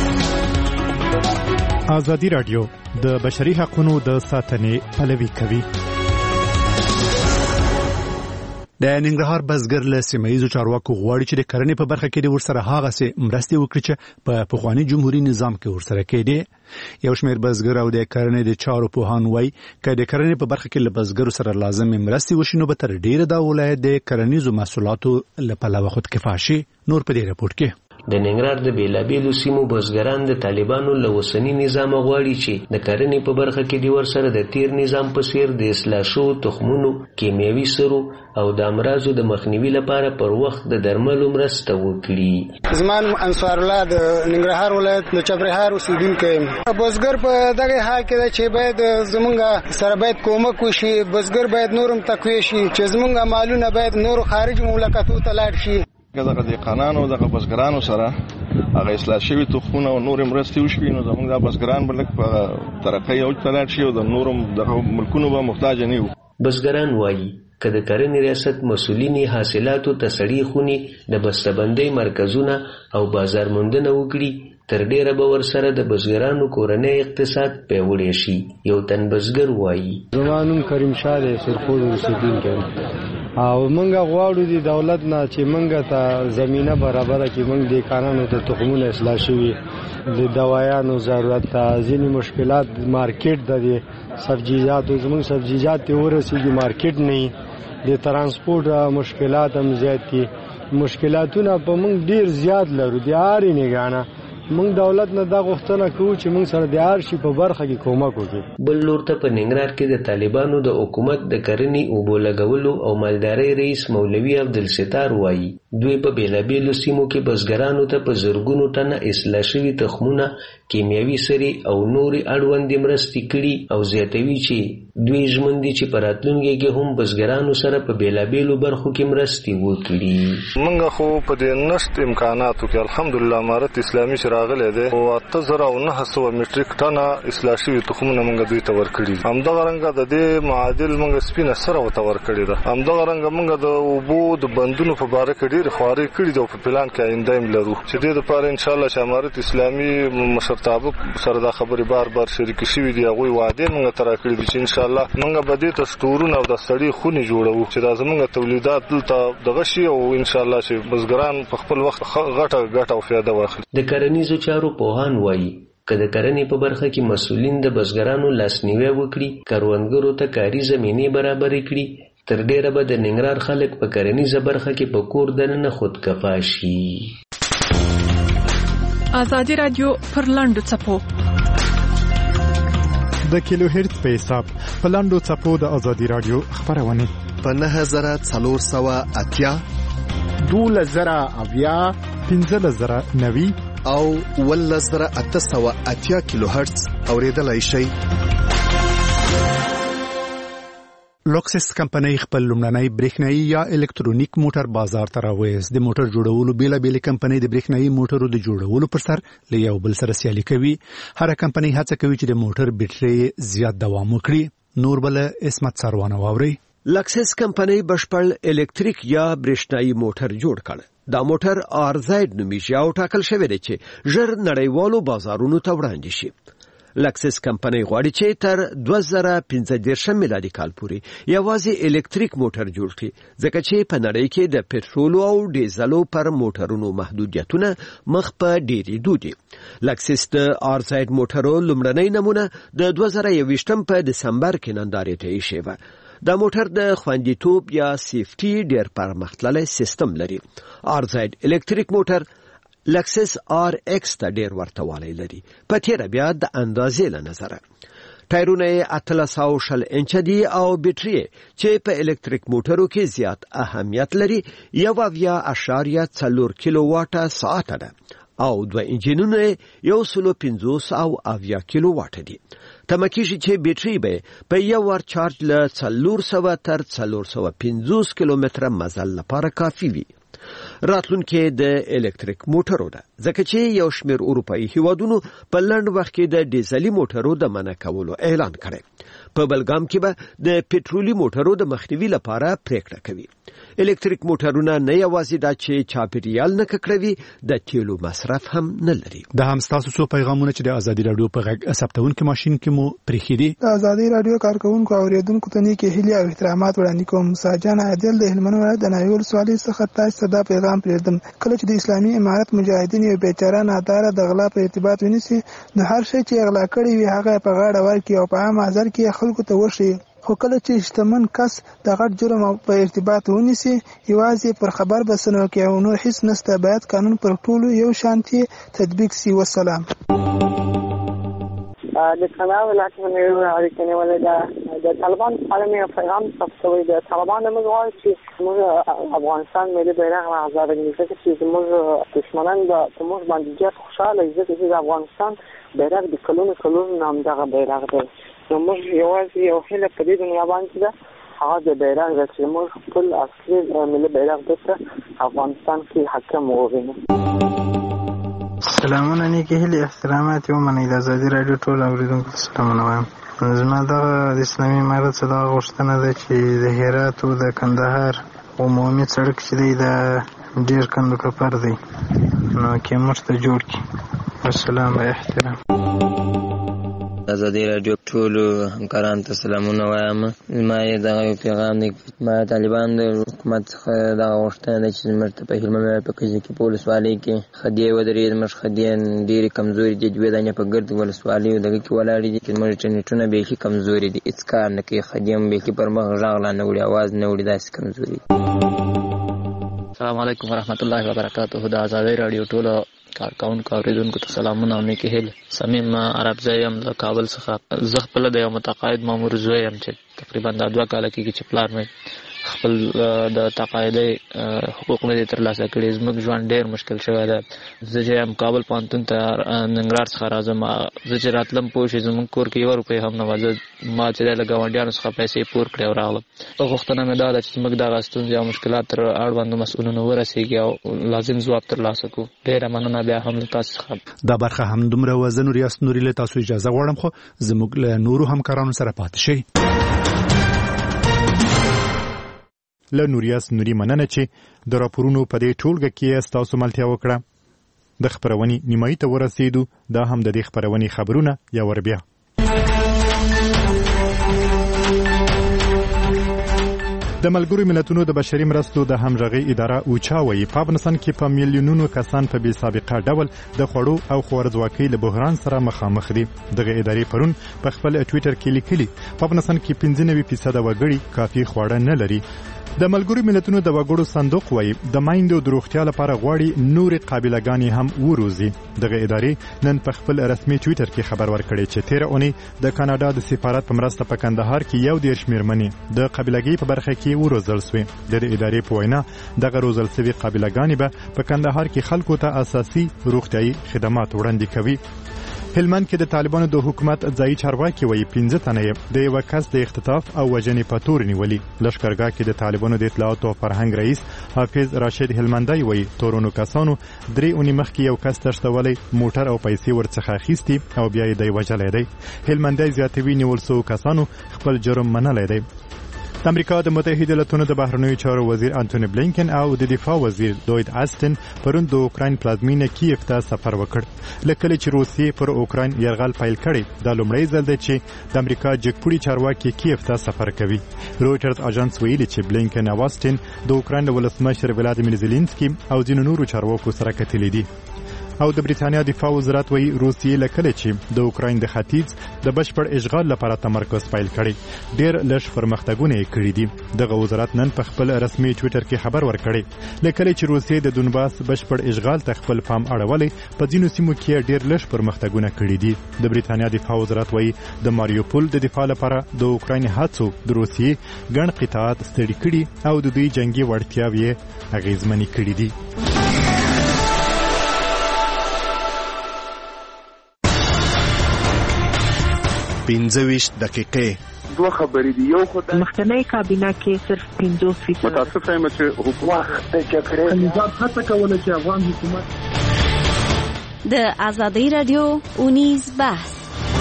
ازادي رادیو د بشري حقوقو د ساتنې پلوي کوي. د ننګرهار بزګر له سیمه‌ییزو چارواکو غواړي چې د کرنې په برخه کې د ورسره هغه سي مرستې وکړي چې په پخوانی جمهوریت نظام کې ورسره کېدي. یو شمېر بزګر او د کرنې د چارو پوهان وایي چې د کرنې په برخه کې له بزګرو سره لازم مرستې وشي نو به تر ډیره د ولایت د کرنیزو محصولاتو لپاره خود کفایه شي. نور په دې راپور کې د ننګرهار د بیلابیلو سیمو بزګران د طالبانو له وسنی نظام غواړي چې د کرنې په برخه کې د ورسره د تیر نظام په څیر د اصلاح شوو تخمونو، کیمیاوي سرو او د امراضو د مخنیوي لپاره پر وخت د درملو مرسته وکړي. زمان انصار الله د ننګرهار ولایت له چپرهار اوسیدونکی یم. بزګر په دغه حال کې چې باید زمونږ سره باید کومک وشي. بزګر باید نورم تقویه شي چې زمونږ مالونه باید نور خارج مملکتونو ته لاړ شي. دغه د قانونو د بزګرانو سره هغه اصلاح شوی تخمونه او نور مرستې وشوي نو زموږ د بزګران بلک په ترقۍ او تلاړ شي او د نورم د ملکونو به محتاج نه وي. بزګران وایي که د کرنې ریاست مسؤلین حاصلاتو تسړي خوني د بسته‌بندۍ مرکزونه او بازار موندنه وکړي تر ډیره به ورسره د بزګرانو کورنۍ اقتصاد پیاوړی شي. یو تن بزګر وایي زما نوم کریم شاه دی، سرپور اوسیدونکی یم. او موږ غواړو د دولت نه چې موږ ته زمينه برابر کړي، موږ د کارانو ته تخمونه اصلاح شوي، د دوایانو ضرورت ته، ځینې مشکلات مارکیټ د سبزیجاتو زموږ سبزیجات ته ورسېږي مارکیټ نه، د ترانسپورت مشکلات هم زیات دي، مشکلاتونه په موږ ډیر زیات لرو. د هرې نګانه موږ دولت نه دا غوښتنه کوو چې موږ سره د هر شي په برخه کې کومک وکړي. بل لور ته په ننګرهار کې د طالبانو د حکومت د کرنې اوبو لګولو او مالدارۍ رئیس مولوي عبدالستار وایي دوی په بیلابیلو سیمو کې بزګرانو ته په زرګونو ټنه اصلاح شوي تخمونه، کیمیاوي سرې او نورې اړوندې مرستې کړي او زیاتوي چې دوی ژمن دي چې په راتلونکي کې هم بزګرانو سره په بیلابیلو برخو کې مرستې وکړي. موږ خو په دې نشت امکاناتو کې الحمدلله امارت اسلامي راغلی دی او 8900 میټریک ټنه اصلاح شوي تخمونه موږ دوی ته ورکړي. همدغه رنګه د دې معادل موږ سپینه سره ورته ورکړې ده. همدغه رنګه موږ د اوبو د بندونو په باره کې ډېرې خوارۍ کړي دي او په پلان کې آینده هم لرو چې دې دپاره انشاءالله چې امارت اسلامي مشرتابه سره دا خبرې بار بار شریکې شوي دي، هغوی وعدې موږ ته راکړي دي چې انشاءالله موږ به دې ته سټورونه او د سړې خونې جوړوو چې دا زموږ تولیدات دلته دغه شي او انشاءالله چې بزګران په خپل وخت غټه ګټه او فایده واخلي. د کرنیزو چارو پوهان وایي که د کرنې په برخه کې مسؤلین د بزګرانو لاسنیوی وکړي، کروندګرو ته کاري زمینې برابرې کړي، تر ډیره به د ننګرهار خلک په کرنیزه برخه کې په کور دننه خودکفا شي. ازادي رادیو پر لاندو چپو د کیلو هرتز په حساب په لاندو چپو د ازادي رادیو خبرونه په 9480 12090 15090 او 11880 کیلو هرتز اوریدلای شئ. لوکسس کمپنۍ خپل لومړنی برېښنايي یا الکترونیک موټر بازار ته راوړي. د موټر جوړولو بیلابېلې کمپنۍ د برېښنايي موټرو د جوړولو پر سر له یو بل سره سیالي کوي. هر کمپنۍ هڅه کوي چې د موټر بیټرۍ زیات دوام وکړي. نور بل اسمت سروانه واوري. لوکسس کمپنۍ بشپړ الکتریک یا برېښنايي موټر جوړ کړ. دا موټر آرزاید نومیږي او ټاکل شوی دی چې ژر نړیوالو بازارونو ته وړاندې شي. لکسس کمپنۍ غواړي چې تر 2015 میلادي کال پورې یوازې الکتریک موټر جوړ کړي، ځکه چې په نړۍ کې د پټرول او ډیزلو پر موټرونو محدودیتونه مخ په ډیریدو دي. لکسس د آرزاید موټرو لومړنۍ نمونه د 2021 په دسمبر کې نندارې ته ایښې وه. دا موټر د خوندیتوب یا سیفټي ډیر پرمختللی سیستم لري. آرزاید الکتریک موټر لکسس آر ایکس ته ډیر ورتهوالی لري. په تیره بیا د اندازې له نظره ټایرونه یې 860 انچه دي او بیټرۍ چې په الکتریک موټرو کې زیات اهمیت لري 1.4 کیلو واټه ساعت ده او دوه انجینونه 150 کیلو واټه دي. تمکیږي چې بیټرۍ به په یو ور چارج له 400 تر 450 کیلومتره مزل لپاره کافي وي. راتلونکي د الکتریک موټرو ده، ځکه چې یو شمېر اروپایي هیوادونو په لنډ وخت کې د ډیزلي موټرو د منع کولو اعلان کړی. په بلګام کې به د پټرولي موټرو د مخنیوي لپاره پریکړه کوي. الکتریک موټرونه نه یوازې دا چې چاپیریال نه ککړوي، د تیلو مصرف هم نه لري. د هم تاسو څو پیغامونه چې د ازادي رادیو په غږ ثبتونکو ماشين کې مو پریخي دي. د ازادي رادیو کارکونکو او اوریدونکو ته نیکی هیلې او احترامات وړاندې کوم. ساجان عادل د هلمند ولایت د نایول سوالي څخه تاسو ته دا پیغام پریږدم. کله چې د اسلامي امارت مجاهدین یو بیچاره ناداره د غلا په ارتباط ونیسي، نو هر شی چې غلا کړی وي هغه په غاړه ورکړي او په عام حاضر کې خلکو ته وښيي. خو کله چې شتمن کس د غټ جرم په ارتباط ونیسي، یوازې پر خبر بسنو کې او نور هیڅ نسته. باید قانون پر ټولو یو شانتي تطبیق سی. والسلام. د کندهار ولایت منیر اړیکې نیولې ده. د طالبان په اړه مې پیغام ثبتوي. د طالبان موږ غواړو چې موږ افغانستان ملي بیرغ آزاد کړو، ځکه چې زموږ دښمنان به په موږ باندې ډېر خوشاله دي، ځکه چې د افغانستان بیرغ د کلونو نام دغه بیرغ دی. نو موږ یوازې یو هیله په دې دنیا باندې ده، هغه د بیرغ ده چې موږ خپل اصلي ملي بیرغ دلته افغانستان کې حاکم ووینو. سلامونه، نیکې هیلې احترامات یې ومنئ. د ازادي راډیو ټول اورېدونکو ته سلامونه وایم. زما دغه د اسلامي امارت څخه دغه غوښتنه ده چې د هرات او د کندهار عمومي سړک چې دی دا ډېر کندوکپر دی، نو کې موږ ته جوړ کړي. والسلام و احترام. ازادي رادیو ټولو همکارانو ته سلامونه وایم. ما یې دغه یو پیغام دی، ما طالبان د حکومت څخه دغه غوښتنه ده چې زموږ ته په هلمند په کجې کې په ولسوالۍ کې خدیې ودرېد. زموږ خدیې ډېرې کمزوري دي، دوې دانې په ګرد ولسوالیو دغه کې ولاړې دي چې زموږ انټرنېټونه بیخي کمزوري دي، هېڅ کار نه کوي. خدیې هم بیخي پر مخ غږ لا نه وړي، اواز نه وړي، داسې کمزوري. السلام علیکم ورحمت الله وبرکاته. د ازادۍ راډیو ټولو کارکونکو اوریدونکو ته سلامونه او نیکې هیلې. صمیم عربزی یم د کابل څخه. زه خپله د یو متقاعد مامور زوی یم چې تقریبا دا 2 کاله کېږي چې پلار مې خپل د تقاعدۍ حقوق نه دي ترلاسه کړي. زموږ ژوند ډېر مشکل شوی دی. زه چې یم کابل پوهنتون ته ننګرهار څخه راځم، زه چې راتلم پوه شئ زموږ کور کې 1 روپۍ هم نه وه. ما چې دی له ګاونډیانو څخه پیسې پور کړې او راغلم. غوښتنه مې دا ده چې زموږ دغه ستونزې او مشکلات تر اړوندو مسؤلینو ورسېږي او لازم ځواب ترلاسه کړو. ډېره مننه بیا هم له تاسو څخه. دا برخه هم دومره وزن ریاست نوري له تاسو اجازه غواړم، خو زموږ له نورو همکارانو سره پاتې شئ. له نوریاس نوري مننه چې د راپورونو په دې ټولګه کې ستاسو ملتیا وکړه. د خبرونې نیمایي ته ورسېدو. دا هم د دې خبرونې خبرونه یا ور بیا. د ملګرو ملتونو د بشري مرستو د همغږي اداره اوچا وایي په افغانستان کې په میلیونونو کسان په بې سابقه ډول د خوړو او خوارځواکۍ له بحران سره مخامخ دي. دغه ادارې پرون په خپل ټویټر کې لیکلي په افغانستان کې 95% وګړي کافي خواړه نه لري. د ملګرو ملتونو د وګړو صندوق وایي د مایندو د روغتیا لپاره غواړي نور قابلګانې هم وروزي. دغه ادارې نن په خپل رسمي ټویټر کې خبر ورکړی چې 13 اونۍ د کاناډا د سفارت په مرسته په کندهار کې 1 مېرمنې د قابلګۍ په برخه کې وروزل شوې. د ادارې په وینا دغه روزل شوي قابلګانې به په کندهار کې خلکو ته اساسي روغتیايي خدمات وړاندې کوي. هلمند کې د طالبانو د حکومت ځایي چارواکي وایي 15 تنه د یو کس د اختطاف او وژنې په تور نیولي. لښکرګاه کې د طالبانو د اطلاعات او فرهنګ رئیس حافظ راشد هلمندی وایي تورونو کسانو 3 اونۍ مخکې یو کس تښتولی، موټر او پیسې ورڅخه اخیستي او بیا یې دی وژلی دی. هلمندی زیاتوي نیول شوو کسانو خپل جرم منلی دی. د امریکا د متحده ایالاتو د بهرنیو چارو وزیر انټونی بلینکن او د دفاع وزیر لوید آستن پرون د اوکراین پلازمینه کیف ته سفر وکړ. لکه چې روسیې پر اوکراین یرغل پیل کړي، دا لومړی ځل دی چې د امریکا جګپوړي چارواکي کیف ته سفر کوي. رویټرز اژانس ویلي چې بلینکن او آستن د اوکراین ولسمشر ولادیمیر زيلنسکي او ځینو نورو چارواکو سره کتلي دي. او د بریتانیا دفاع وزارت وایي روسیې لکه چې د اوکراین د ختیځ د بشپړ اشغال لپاره تمرکز پیل کړي، ډېر لږ پرمختګونه یې کړي دي. دغه وزارت نن په خپل رسمي ټویټر کې خبر ورکړی لکه چې روسیې د دونباس بشپړ اشغال ته خپل پام اړولی، په ځینو سیمو کې ډېر لږ پرمختګونه کړي دي. د بریتانیا دفاع وزارت وایي د ماریوپول د دفاع لپاره د اوکراین هڅو د روسیې ګڼ قطعات ستړي کړي او د دوی جنگي وړتیاوې اغیزمنې کړي دي. 25 دقیقې. 2 خبرې دي. یو خو د مخکنی کابینه کې صرف 50% متاسف یم چې حکومت د جګړې نظام هڅه کوله چې افغان حکومت د ازادۍ رادیو اونیز بحث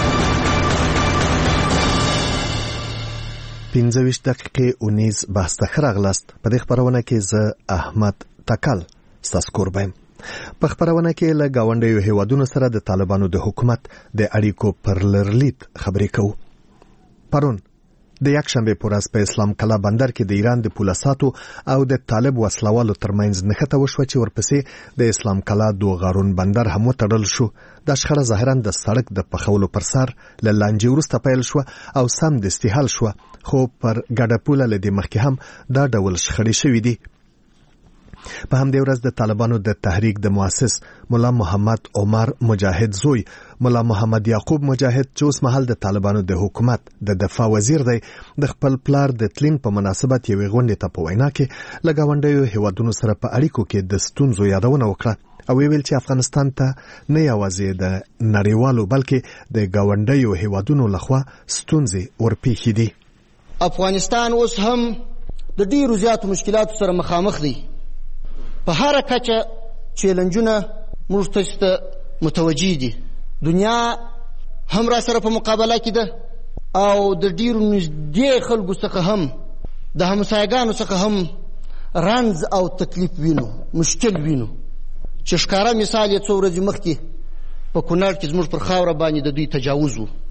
25 دقیقې اونیز بحث ته راغلاست. په دې خبرونه کې زه احمد تکل ستاسو قربان. په خبرونه کې له گاونډیو هیوادونو سره د طالبانو د حکومت د اړیکو پر لرلید خبرې کوو. پرون د یکشنبه پر ورځ په اسلام کلا بندر کې د ایران د پولیساتو او د طالب وسلوالو ترمنځ نښته وشوه چې ورپسې د اسلام کلا دوغارون بندر هم وتړل شو. د شخړه ظاهرا د سړک د پخولو پر سر له لانجې وروسته پیل شو او سم د استحال شو، خو پر ګډه پوله له دې مخکې هم دا ډول شخړې شوې دي. په همدې ورځ د طالبانو د تحریک د مؤسس مولا محمد عمر مجاهد زوی مولا محمد یعقوب مجاهد چې اوس مهال د طالبانو د حکومت د دفاع وزیر دی، د خپل پلار د تلین په مناسبت یوې غونډې ته په وینا کې له ګاونډیو هیوادونو سره په اړیکو کې د ستونزو یادونه وکړه او ویل چې افغانستان ته نه یوازې د نړیوالو بلکې د ګاونډیو هیوادونو لخوا ستونزې ورپېښې دي. افغانستان اوس هم د ډیرو زیاتو مشکلاتو سره مخامخ دی. په هر کچه چیلنجونه موږ ته متوجي دي. دنیا هم را سره په مقابله کې ده او د ډیرو نږدې خلکو څخه هم د همسایګانو څخه هم رنځ او تکلیف وینو، مشکل وینو. چې ښکاره مثال یې څو ورځې مخکې په کونړ کې زموږ پر خاوره باندې د دوی تجاوز و.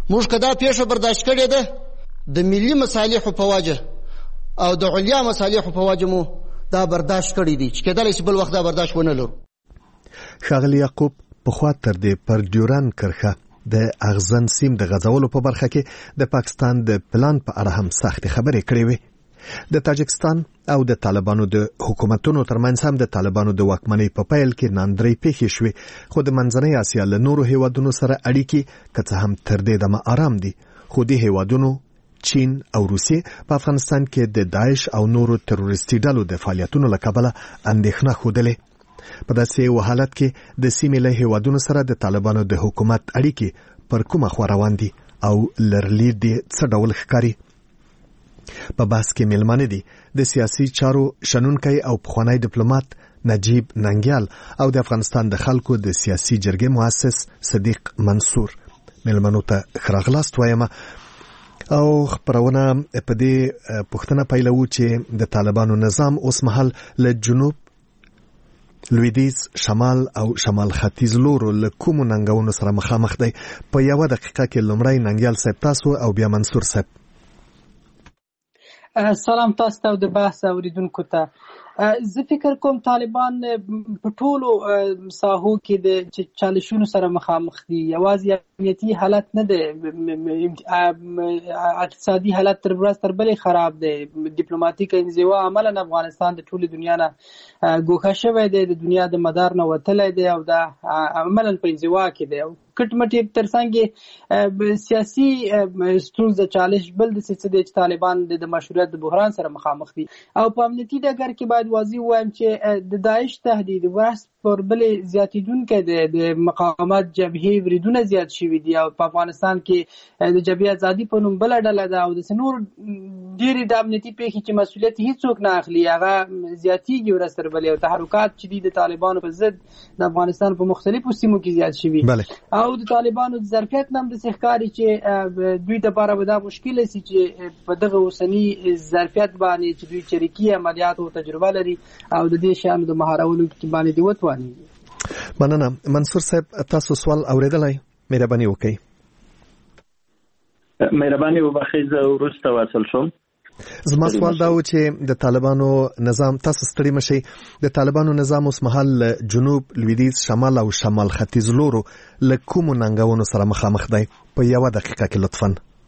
موږ که دا پیښه برداشت کړې ده د ملي مصالحو په وجه او د علیا مصالحو په وجه مو دا برداشت کړی دی چې کېدلی شي بل وخت دا برداشت ونه لرو. ښاغلي یعقوب پخوا تر دې پر ډیورن کرښه د اغزن سیم د غځولو په برخه کې د پاکستان د پلان په اړه هم سختې خبرې کړې وې. د تاجکستان او د طالبانو د حکومتونو ترمنځ هم د طالبانو د واکمنۍ په پیل کې ناندرۍ پیښې شوې، خو د منځنۍ اسیا له نورو هیوادونو سره اړیکې که څه هم تر دې دمه آرام دي، خو دې هیوادونو چین او روسیې په افغانستان کې د داعش او نورو تروریستي ډلو د فعالیتونو له کبله اندېښنه ښودلې. په داسې یو حالت کې د سیمې له هیوادونو سره د طالبانو د حکومت اړیکې پر کومه خوا روان دي او لرلید دې څه ډول ښکاري؟ په بحث کې میلمانه دي د سیاسي چارو شنونکی او پخوانی ډیپلوماټ نجیب ننګیال او د افغانستان د خلکو د سیاسي جرګې مؤسس صدیق منصور. میلمنو ته ښه راغلاست وایم او خبرونه په دې پوښتنه پیلوو چې د طالبانو نظام اوس مهال له جنوب، لویدیځ، شمال او شمال ختیځ لورو له کومو ننګونو سره مخامخ دی. په یوه دقیقه کې لومړی ننګیال صاحب تاسو او بیا منصور صاحب. سلام تاسو ته او د بحث اوریدونکو ته. زه فکر کوم طالبان په ټولو ساحو کې د چالشونو سره مخامخ دي. یوازې امنیتي حالت نه دی، اقتصادي حالت تر ورځ تر بلې خراب دی. ډیپلوماټیک انزوا عملاً افغانستان د ټولې دنیا نه ګوښه شوی دی، د دنیا د مدار نه وتلی دی او دا عملاً په انزوا کې دی. کټ مټې ترڅنګ سیاسي ستونزه چالش بل د څه دی چې طالبان د مشروعیت د بحران سره مخامخ دي. او په امنیتي ډګر کې باید واضح وایم چې د داعش تهدید ورځ پر بلې زیاتېدونکی دی. د مقاومت جبهې وریدونه زیات شوي دي او په افغانستان کې د جبهې ازادي په نوم بله ډله ده او د نور ډېرې د امنیتي پیښې چې مسؤلیت هیڅوک نه اخلي هغه زیاتېږي ورځ تر بلې او تحرکات چې دي د طالبانو په ضد د افغانستان په مختلفو سیمو کې زیات شوي او د طالبانو د ظرفیت نه هم داسې ښکاري چې دوی دپاره به دا مشکله سي چې په دغه اوسني ظرفیت باندې چې دوی چریکي عملیاتو تجربه لري او د دې شیانو د مهارولو کې باندې دې وتوانېږي. مننه. منصور صاحب تاسو سوال اورېدلی؟ مهرباني وکړئ. مهرباني وبخښئ، زه وروسته واصل شوم. زما سوال دا و چې د طالبانو نظام، تاسو ستړي مشئ، د طالبانو نظام اوس مهال جنوب، لویدیځ، شمال او شمال ختیځ لورو له کومو ننګونو سره مخامخ دی؟ په یوه دقیقه کې لطفا.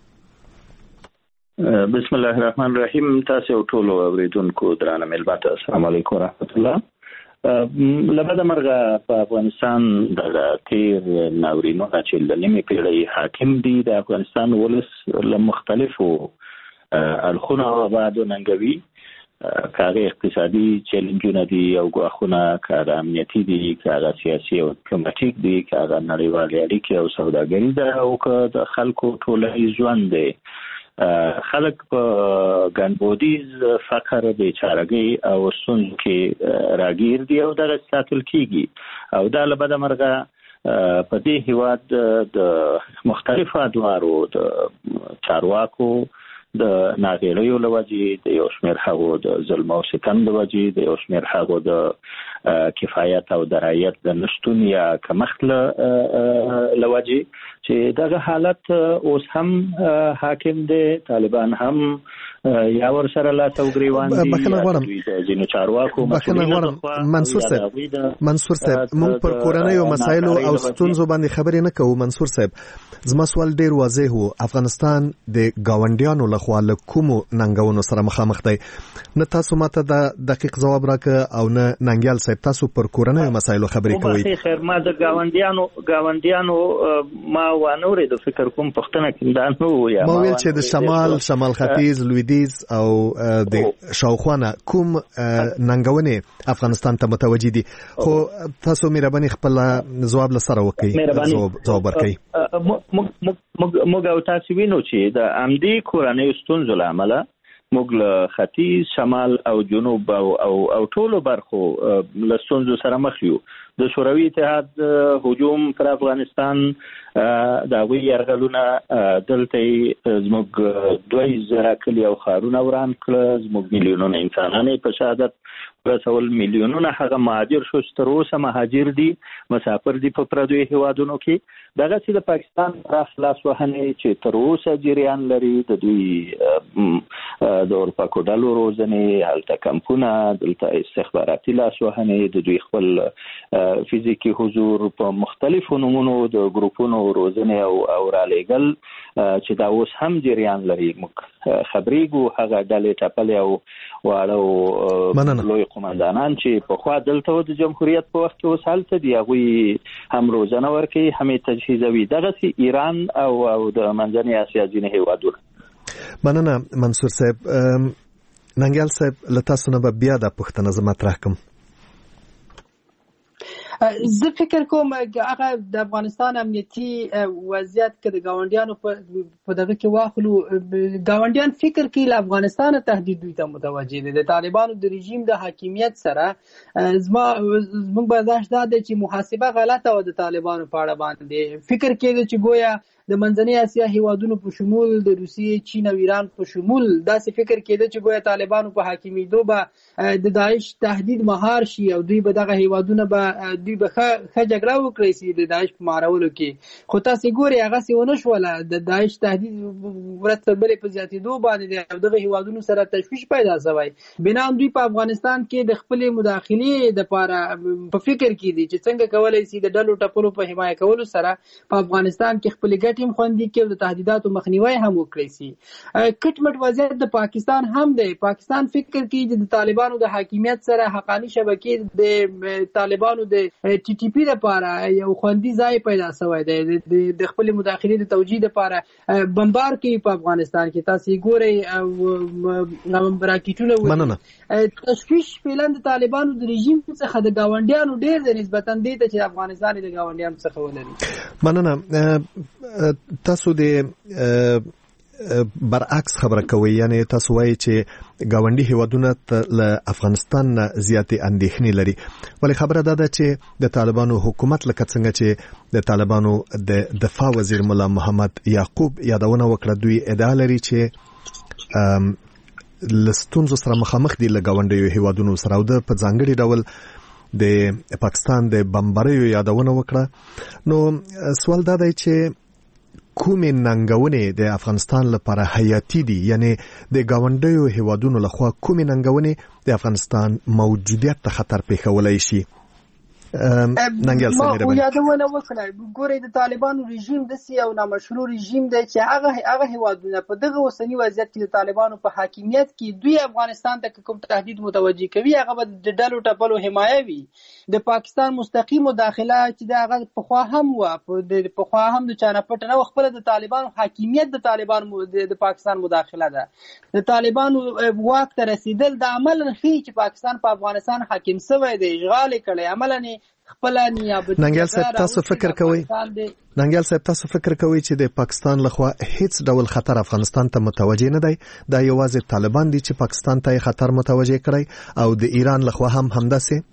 بسم الله الرحمن الرحیم. تاسو ټولو اوریدونکو درانه ملت ته السلام علیکم ورحمت الله. لبد مرغه په افغانستان د تیر ناورینو چې د نیمې پیړۍ حاکم دي د افغانستان ولس له مختلفو الخونه آباد و ننګوي، کاغه اقتصادي چیلنجونه دي او ګواښونه، کاغه امنیتي دي، کاغه سیاسي او ډیپلوماټیک دي، کاغه نړیوالې اړیکې او سوداګري ده او که د خلکو ټولنیز ژوند دی. خلک په ګنبودیز فقر، بیچارګۍ او ستونزو کې راګیر دي او دغه ساتل کیږي او دا له بده مرغه په دې هیواد د مختلفو ادوارو د چارواکو د ناغېړیو له وجې، د یو شمېر هغو د ظلم او ستم د وجې، د یو شمېر هغو د کفایت او درایت د نشتون یا کمښت له وجې چې دغه حالت اوس هم حاکم دی. طالبان هم یا ور سره لا توګریوان دي. بخښنه غواړم، ځینو چارواکو بخښنه غواړم. منصور صاحب موږ پر کورنیو مسایلو او ستونزو باندې خبرې نه کوو. منصور صاحب زما سوال ډیر واضح و. افغانستان د گاونډیانو لخوا له کومو ننګونو سره مخامخ دی؟ نه تاسو ماته د دقیق ځواب راکړه او نه ننګیال صاحب تاسو پر کورنیو مسایلو خبرې کوئ. خیر، ما د گاونډیانو ما وانورې د فکر کوم پښتنه کې دا نو یا ما ویل چې د شمال ختیځ، لویدیځ او د شاوخوانه کوم ننګونې افغانستان ته متوجي دي، خو تاسو مهرباني خپل ځواب لسره وکړئ، ځواب ورکړئ. موږ او تاسو وینو چې د امدي کورنۍ ستونزو له امله موږ له ختیځ، شمال او جنوب او ټولو برخو له ستونزو سره مخ یو. د شوروي اتحاد هجوم پر افغانستان دا وی يرغلونه دلته زموږ 2000 کلی او خارونه وران کړ، زموږ میلیونونه انسانان په شهادت رسول، میلیونونه هغه مهاجر شو چې تر اوسه مهاجر دي، مسافر دي په پردیو هیوادونو کې. دغه چې د پاکستان پراخ لاس وهنې چې تر اوسه جریان لري، د دوی د اورپاکو ډلو روزنې، هلته کمپونه، دلته استخباراتي لاس وهنې، د دوی خپل فزیکي حضور په مختلفو نمونو د ګروپونو روزنې او رالیږل چې دا اوس هم جریان لري. موږ خبرېږو هغه ډلې ټپلې او واړه لوی قومندانان چې پخوا دلته د جمهوریت په وخت کې اوس هلته دي، هغوی هم روزنه ورکوي، هم یې تجهیزوي. دغسې ایران او د منځنۍ اسیا ځینې هیوادونه. مننه منصور صاحب. ننګیال صاحب له تاسو نه به بیا دا پوښتنه زه مطرح کړم. زه فکر کوم هغه د افغانستان امنیتي وضعیت کې د ګاونډیانو په دغه کې واخلو، ګاونډیان فکر کوي له افغانستان تهدید دوی ته متوجه دي. د طالبانو د رژیم د حاکمیت سره زموږ برداشت دا دی چې محاسبه غلطه و د طالبانو په اړه باندې. فکر کېده چې گویا د منځنۍ اسیا هیوادونو په شمول د روسیې، چین او ایران په شمول داسې فکر کېده چې گویا طالبانو په حاکمیدو به د داعش تهدید مهار شي او دوی به دغه هیوادونه به دوی به ښه جګړه وکړي سي د داعش په مارولو کې. خو تاسې ګورئ هغسې ونه شوله، د داعش تهدید ورځ تر بلې په زیاتېدو باندې او دغه هیوادونو سره تشویش پیدا شوی. بنا دوی په افغانستان کې د خپلې مداخلې دپاره په فکر کې دي چې څنګه کولی سي د ډلو ټپلو په حمایه کولو سره په افغانستان کې خپلې ګټې هم خوندي کړي او د تهدیداتو مخنیوی هم وکړی سي. کټ مټ وضعیت د پاکستان هم دی. پاکستان فکر کوي چې د طالبانو د حاکمیت سره حقاني شبکې د طالبانو د ټي ټي پی لپاره یو خوندي ځای پیدا شوی دی د خپل مداخلې د توجیه لپاره بمبار کوي په افغانستان کې. تاسو ګورئ راکېټونه تشویش فعلا د طالبانو د رژیم څخه د ګاونډیانو ډېر د نسبتا دی ته چې افغانستان د ګاونډیانو څخه ولري. مننه. تاسو د برعکس خبره کوي، یعنی تاسو وایي چې ګاونډي هیوادونه له افغانستان نه زیاتې اندېښنې لري، ولې خبره دا ده چې د طالبانو حکومت لکه څنګه چې د طالبانو د دفاع وزیر مولا محمد یعقوب یادونه وکړه، دوی ادعا لري چې لستونزو سره مخامخ دي له ګاونډیو هیوادونو سره، او د په ځانګړي ډول د پاکستان د بمباریو یادونه وکړه. نو سوال دا دی چې کومې ننګونې د افغانستان لپاره حیاتي دي، یعنی د ګاونډیو هیوادونو لخوا کومې ننګونې د افغانستان موجودیت ته خطر پېښولی شي؟ ننګیال صاحب یادونه وکړه. ګورئ د طالبانو رژیم داسې یو نامشروع رژیم دی چې هغه هیوادونه په دغه اوسني وضعیت کې د طالبانو په حاکمیت کې دوی افغانستان ته کوم تهدید متوجه کوي هغه به د ډلو ټپلو حمایه وي. د پاکستان مستقیم مداخله چې د هغه پخوا هم و، پخوا هم د چانه پټ نه خپل د طالبانو حاکمیت د طالبانو د پاکستان مداخله ده. د طالبانو واک ته رسیدل د عمل ښیي چې پاکستان په افغانستان حاکم شوی دی، اشغال کړی عملاً خپل نیابتي. ننګیال صاحب تاسو فکر کوئ چې د پاکستان لخوا هیڅ ډول خطر افغانستان ته متوجه نه دی؟ دا یوازې طالبان دي چې پاکستان ته خطر متوجه کړی او د ایران لخوا هم همداسې؟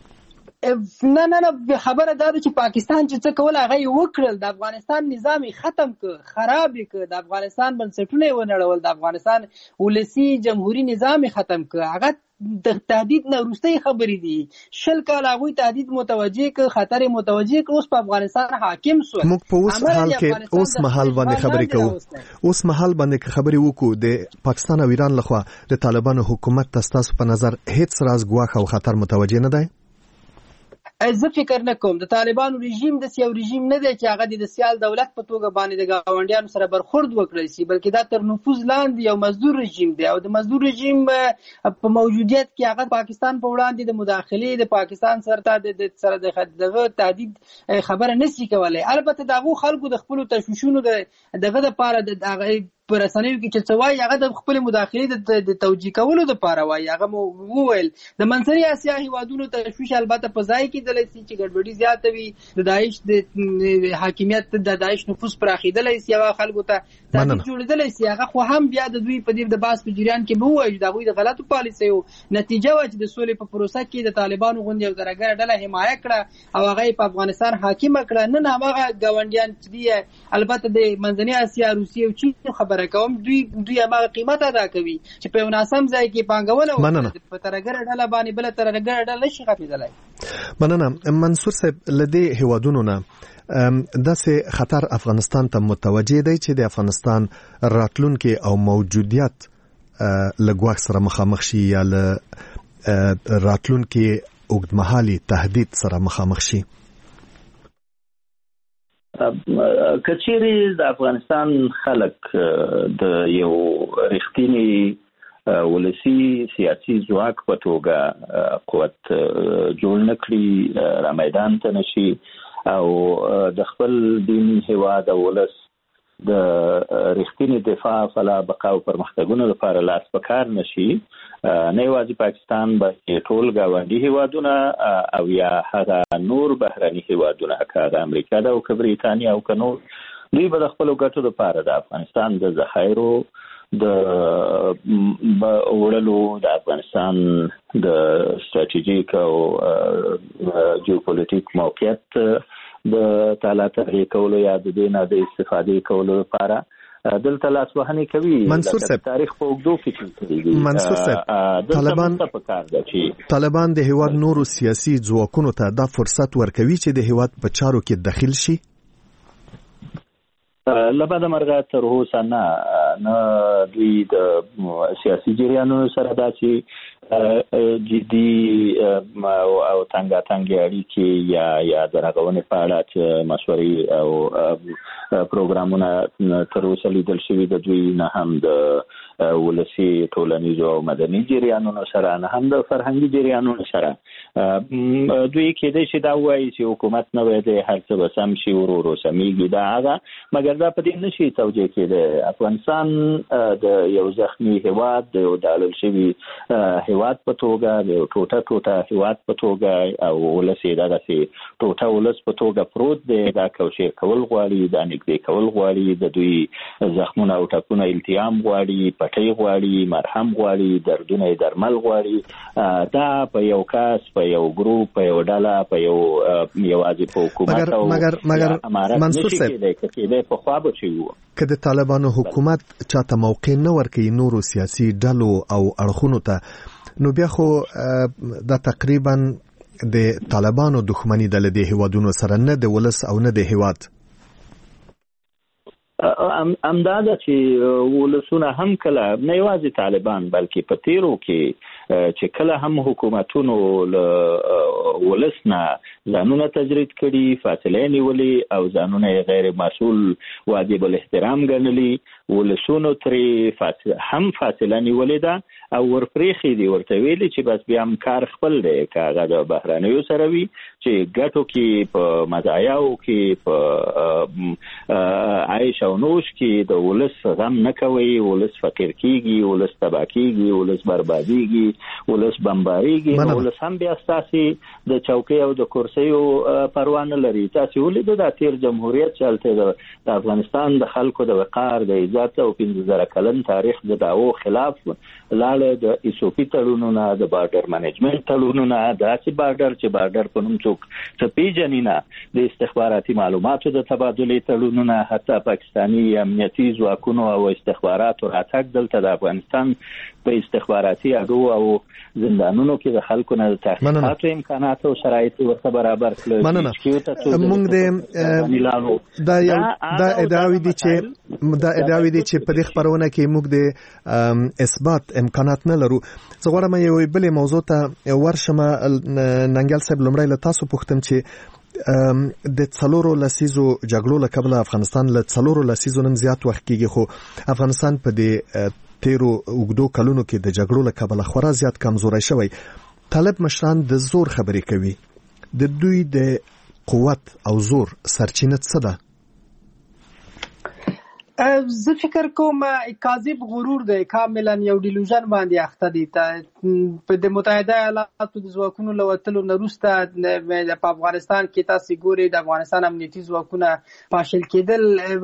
نه خبره دا ده چې پاکستان چې څه کول هغه یې وکړل. د افغانستان نظام یې ختم کړ، خراب یې کړ، د افغانستان بنسټونه یې ونړول، د افغانستان ولسي جمهوري نظام یې ختم کړ. هغه د تهدید نه وروستۍ خبرې دي. 20 کال هغوی تهدید متوجه کړ، خطر یې متوجه کړ، اوس په افغانستان حاکم شول. موږ په اوس حال کې اوس مهال باندې خبرې کوو، اوس مهال باندې خبرې وکړو. د پاکستان او ایران لخوا د طالبانو حکومت تاسو په نظر هیڅ راز ګواښ او خطر متوجه نه دی؟ زه فکر نه کوم. د طالبانو رژیم د یو رژیم نه دی چې هغه د سیال دولت په توګه باندې د ګاونډیانو سره برخورد وکړي سي، بلکې دا تر نفوذ لاندې یو مزدور رژیم دی او د مزدور رژیم په موجودیت کې هغه پاکستان په وړاندې د مداخلې د پاکستان سره د تهدید خبره نشي کولای. البته دغه خلکو د خپل تشویشونو دغه لپاره د په رسنیو کې چې څه وایي هغه د خپل مداخلې د توجیه کولو لپاره وایي. هغه مو وویل د منځنۍ اسیا هیوادونو تشویش البته په ځای کې دلای شي چې ګډوډي زیاته وي، د داعش د حاکمیت د داعش نفوذ پراخېدلی شي، هغه خلکو ته تهدید جوړېدلی شي. هغه خو هم بیا د دوی په دې د بحث په جریان کې به ووایي د هغوی د غلطو پالیسیو نتیجه وه چې د سولې په پروسه کې د طالبانو غوندې یو درګره ډله حمایه کړه او هغه یې په افغانستان حاکمه کړه. نن هماغه ګاونډیان چې دي البته د منځنۍ اسیا روسیې او چین خبره کوم، دوی هماغه قیمت ادا کوي چې په یو ناسم ځای کې پانګونه وکړي په ترګره ډله باندې بله ترګره ډله نشي ختمېدلی. مننه منصور صاحب. له دې هیوادونو نه داسې خطر افغانستان ته متوجه دی چې د افغانستان راتلونکي او موجودیت له ګواښ سره مخامخ شي یا له راتلونکي اوږدمهالي تهدید سره مخامخ شي؟ کچېرې د افغانستان خلک د یو رښتینی ولسی سیاسي ځواک په توګه قوت جوړ نه کړي، را میدان ته نشي او د خپل دین هیواد او ولس د رښتینی دفاع فلا بقا او پرمختګونو لپاره لاس په کار نشي، نه یوازې پاکستان بلکې ټول ګاونډي هیوادونه او یا هغه نور بهرني هیوادونه که امریکا ده او که بریتانیا او که نور، دوی به د خپلو ګټو لپاره د افغانستان د ذخایرو د وړلو، د افغانستان د ستراتیژیک او جیوپولیټیک موقعیت د تعالی تحریک کولو یا د دې نه د استفادې کولو لپاره دلته لاس وهنې کوي. منصور صاحب تاریخ په اوږدو کې منصور صاحب طالبان د هیواد نورو سیاسي ځواکونو ته دا فرصت ورکوي چې د هیواد په چارو کې دخیل شي؟ لبعد مرغه تر اوسه نه دوی د سیاسي جریانونو سره داسې جدي او تنګاتنګي اړیکې یا د رغونې په اړه چې مشورې او پروګرامونه تر اوسه لیدل شوي د دوی، نه هم د ولسي ټولنیزو او مدني جریانونو سره، نه هم د فرهنګي جریانونو سره. دوی کېدای شي دا وایي چې حکومت نوی دی، هر څه به سم شي، ورو ورو سمیږي دا هغه، مګر دا په دې نشي توجیه کېدی. افغانستان د یو زخمي هیواد، د یو دالل شوي هیواد په توګه، د یو ټوټه هیواد په توګه او ولس یې دغسې ټوټه ولس په توګه پروت دی. دا کوشیر کول غواړي، دا نږدې کول غواړي، د دوی زخمونه او ټپونه التیام غواړي، پټۍ غواړي، مرهم غواړي، دردونه یې درمل غواړي. دا په یو کس، په یو ګروپ، په یو ډله، په یوازې په حکومت او امارت نشي کېدی. په خوا به شي وو که د طالبانو حکومت چاته موقع نه ورکوي نورو سیاسي ډلو او اړخونو ته، نو بیا خو دا تقریبا د طالبانو دښمني ده له دې هیوادونو سره، نه د ولس او نه د هیواد. همدا ده چې ولسونه هم کله نه یوازې طالبان بلکې په تیرو کې چې کله هم حکومتونو له ولس نه ځانونه تجرید کړي، فاصله نیولې او ځانونه یې غیر مسؤل واجب الاحترام ګڼلي، ولسونو ترې هم فاصله نیولې ده او ورپرېښي دي، ورته ویلي چې بس بیا هم کار خپل دی، که هغه د بهرنیو سره وي چې ګټو کې، په مزایاو کې، په عیش او نوش کې د ولس غم نه کوي، ولس فقیر کېږي، ولس تباه کېږي، ولس بربادېږي، ولس بمبارېږي. ولس هم بیا ستاسې د چوکۍ او د کرسیو پروا نه لري. تاسې ولیدو دا تیر جمهوریت چې هلته د افغانستان د خلکو د وقار، د عزت او 15,000 کلن تاریخ د دعوو خلاف لاړه، د ایسوپي تړونونه، د بارډر منیجمنت تړونونه، داسې بارډر چې بارډر په نوم څوک څه پیژني نه، د استخباراتي معلوماتو د تبادلې تړونونه، حتی پاکستاني امنیتي ځواکونو او استخباراتو راتګ دلته د افغانستان په استخباراتي اډو او زندانونو کې د خلکو نه د تحقیقاتو امکانات او شرایط ورته برابر کړل. موږ دا ادعاوې دي چې په دې خبرونه کې موږ د اثبات امکانات نه لرو. زه غواړم یو بلې موضوع ته ورشم. ننګیال صاحب، لومړی له تاسو پوښتم چې د 4 لسیزو جګړو له کبله افغانستان له 4 لسیزو نم زیات وخت کېږي، خو افغانستان په دې تیرو اوږدو کلونو کې د جګړو له کبله خورا زیات کمزوری شوی. طالب مشران د زور خبرې کوي، د دوی د قوت او زور سرچینه څه ده؟ زه فکر کوم کاذب غرور دی، کاملا یو ډیلوژن باندې اخته دي. د متحده ایالاتو د ځواکونو له وتلو نه وروسته په افغانستان کې تاسو ګورئ د افغانستان امنیتي ځواکونه پاشل کېدل.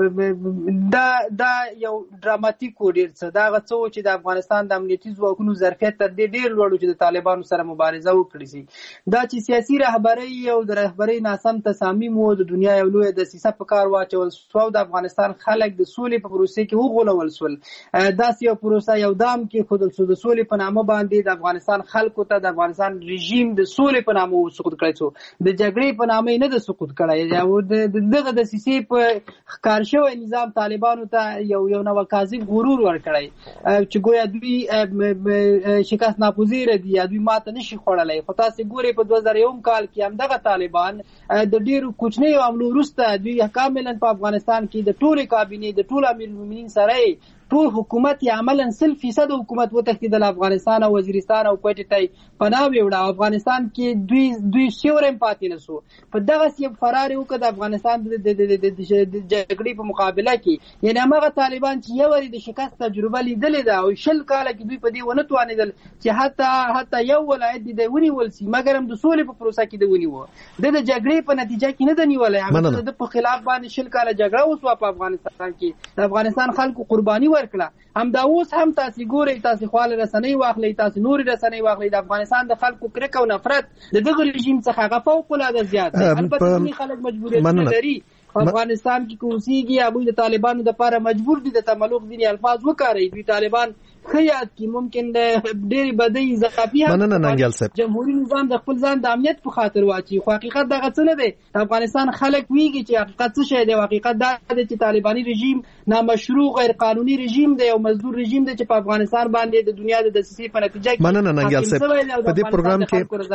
دا یو ډراماتیک و ډېر څه. دا هغه څه و چې د افغانستان د امنیتي ځواکونو ظرفیت تر دې ډېر لوړ و چې د طالبانو سره مبارزه وکړي سي. دا چې سیاسي رهبرۍ او د رهبرۍ ناسم تصامیم و د دنیا یو لویه دسیسه په کار واچول سو. د افغانستان خلک د سولې په پروسه کې وغولول سول. داسې یو پروسه یو دام کې خودل سو د سولې په نامه باندې د افغانستان خلکو ته د افغانستان رژیم د سولې په نامه سقوط کړی سو، د جګړې په نامه نه د سقوط کړی. او دغه دسیسې په ښکار شوی نظام طالبانو ته یو نوی کاذب غرور ورکړی چې گویا دوی شکست ناپذیره دي یا دوی ماته نشي خوړلی. خو تاسې ګورئ په 2001 کال کې همدغه طالبان د ډېرو کوچنیو حملو وروسته دوی کاملا په افغانستان کې د ټولې کابینې د ټول امیر المؤمنین سره ټول حکومت یې عملا 100% حکومت وتښتېدل افغانستان او وزیرستان او کوټې ته پناه ویوړه. افغانستان کې دوی سیوری پاتې نه سو. په دغسې فرار یې وکړه د افغانستان د جګړې په مقابله کې. یعنې همغه طالبان چې یو وارې د شکست تجربه لیدلې ده او 20 کاله کې دوی په دې ونه توانېدل چې حتی یو ولایت دې ونیول سي، مګر هم د سولې په پروسه کې د ونیوه. د جګړې په نتیجه کې نه ده نیولی. د په خلاف باندې 20 کاله جګړه وسوه په افغانستان کې. د افغانستان خلکو قرباني ورکړه. همدا اوس هم تاسو ګورئ، تاسو خپل رسنۍ واخلئ، تاسو نور رسنۍ واخلئ، د افغانستان د خلکو کرکه او نفرت د دغه رژیم څخه هغه فوق العاده زیات دی. البته ځینې خلک مجبوریتونه لري افغانستان کې کوسيږي، ابو د طالبانو د لپاره مجبور دي د تملق ځینې الفاظ وکړي. دوی طالبان خیات کی ممکن ډېری بدی زخافي جمهوریت نظام د خپل ځان د امنیت په خاطر واچي. خو حقیقت دغه څه نه دی. افغانستان خلک ویږي چې حقیقت څه شی دی. حقیقت دا دی چې طالباني رژیم نامشروع غیر قانوني رژیم دی او مزدور رژیم دی چې په افغانستان باندې د دنیا د دسیسې په نتیجه کې مننه ننګیال صاحب په دې پروګرام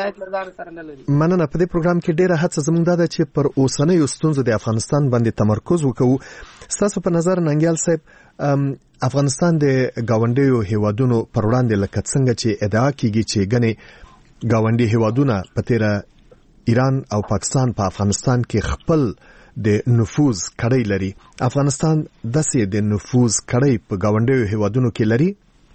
کې مننه په دې پروګرام کې ډېره هڅه زموږ ده چې پر اوسنۍ ستونزو د افغانستان باندې تمرکز وکړو. ستاسو په نظر ننګیال صاحب افغانستان د گاونډیو هیوادونو پر وړاندې لکه څنګه چې ادعا کیږي چې ګنې گاونډي هیوادونه په تیره ایران او پاکستان په افغانستان کې خپل د نفوذ کړی لري، افغانستان داسې د نفوذ کړی په گاونډیو هیوادونو کې لري؟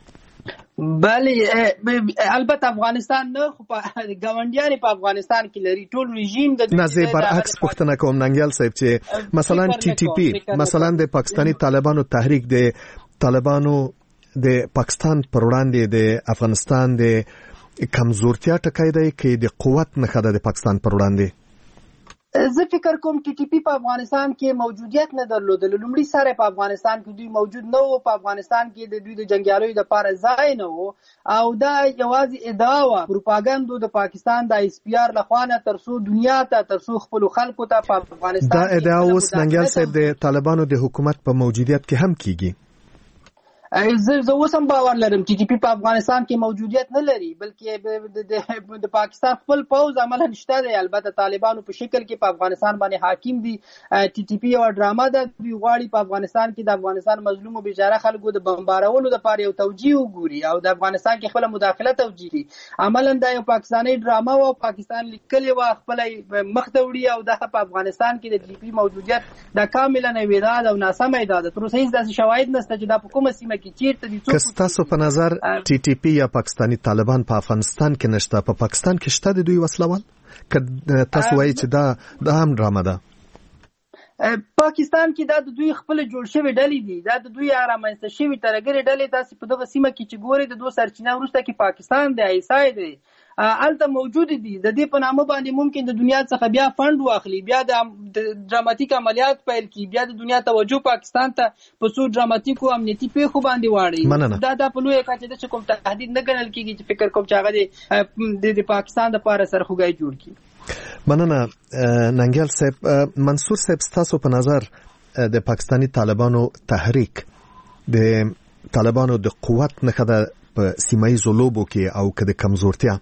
بله البته افغانستان نه، خو ګاونډیان په افغانستان کې لري. ټول رژیم د نازي برعکس پوښتنه کوم ننګیال صاحب چې مثلا ټي ټي پی مثلا د پاکستانی طالبانو تحریک د طالبانو د پاکستان پر وړاندې د افغانستان د کمزورتیا ټکی دی کې د قوت نه خده د پاکستان پر وړاندې؟ زه فکر کوم ټي ټي پی په افغانستان کې موجودیت نه درلودل. لومړی سره په افغانستان کې دوی موجود نه وو. په افغانستان کې د دوی د جنگیالیو لپاره ځای نه وو او دا یوازې ادعا وه پروپاګاندا د پاکستان د اس پی آر لخوا نه ترڅو دنیا ته ترڅو خپل خلکو ته په افغانستان دا ادعا اوس ننګیال صاحب د طالبانو د حکومت په موجودیت کې هم کیږي. زه اوس هم باور لرم ټي ټي پی په افغانستان کې موجودیت نه لري، بلکې د پاکستان خپل پوځ عملا نشته دی. البته طالبانو په شکل کې په افغانستان باندې حاکم دي. ټي ټي پی یو ډرامه ده. دوی غواړي په افغانستان کې د افغانستان مظلوم او بیچاره خلکو د بمبارولو لپاره یو توجیه وګوري او د افغانستان کې خپل مداخله توجیه کړي. عملا دا یو پاکستاني ډرامه او پاکستان لیکلې و خپل مخ ته وړي او د افغانستان کې د ټي ټي پی موجودیت د کاملا نویداد او ناسمه ده. تر اوسه هیڅ داسې شواهد نشته چې دا په کومه سیمه کستاسو په نظر ټي ټي پی یا پاکستانی طالبان په افغانستان کې نشته، په پاکستان کې شته د دوی وسلوال؟ که تاسو وایي چې دا هم ډرامه ده. پاکستان کې دا د دوی خپل جوړ شوی ډلې دي، دا د دوی رامنځته شوی ترګری ډلې. تاسو په دغه سیمه کې چې ګورئ د دوه سرچینه وروسته کې پاکستان دی، ایسای دی، الته موجود دي. د دې په نامه باندې ممکن د دنیا څخه بیا فند واخلي، بیا د ډراماتیک عملیات پیل کړي، بیا د دنیا توجه پاکستان ته په څو ډراماتیکو امنیتي پیښو باندې واړي. دا په لویه کچه د کوم تهدید نه ګڼل کیږي چې فکر کوم چې هغه د پاکستان لپاره سرخوږی جوړ کړي. مننه ننګیال صاحب. منصور صاحب ستاسو په نظر د پاکستانی طالبانو تحریک د طالبانو د قوت نښه ده په سیمایي لوبو کې او که د کمزورتیا؟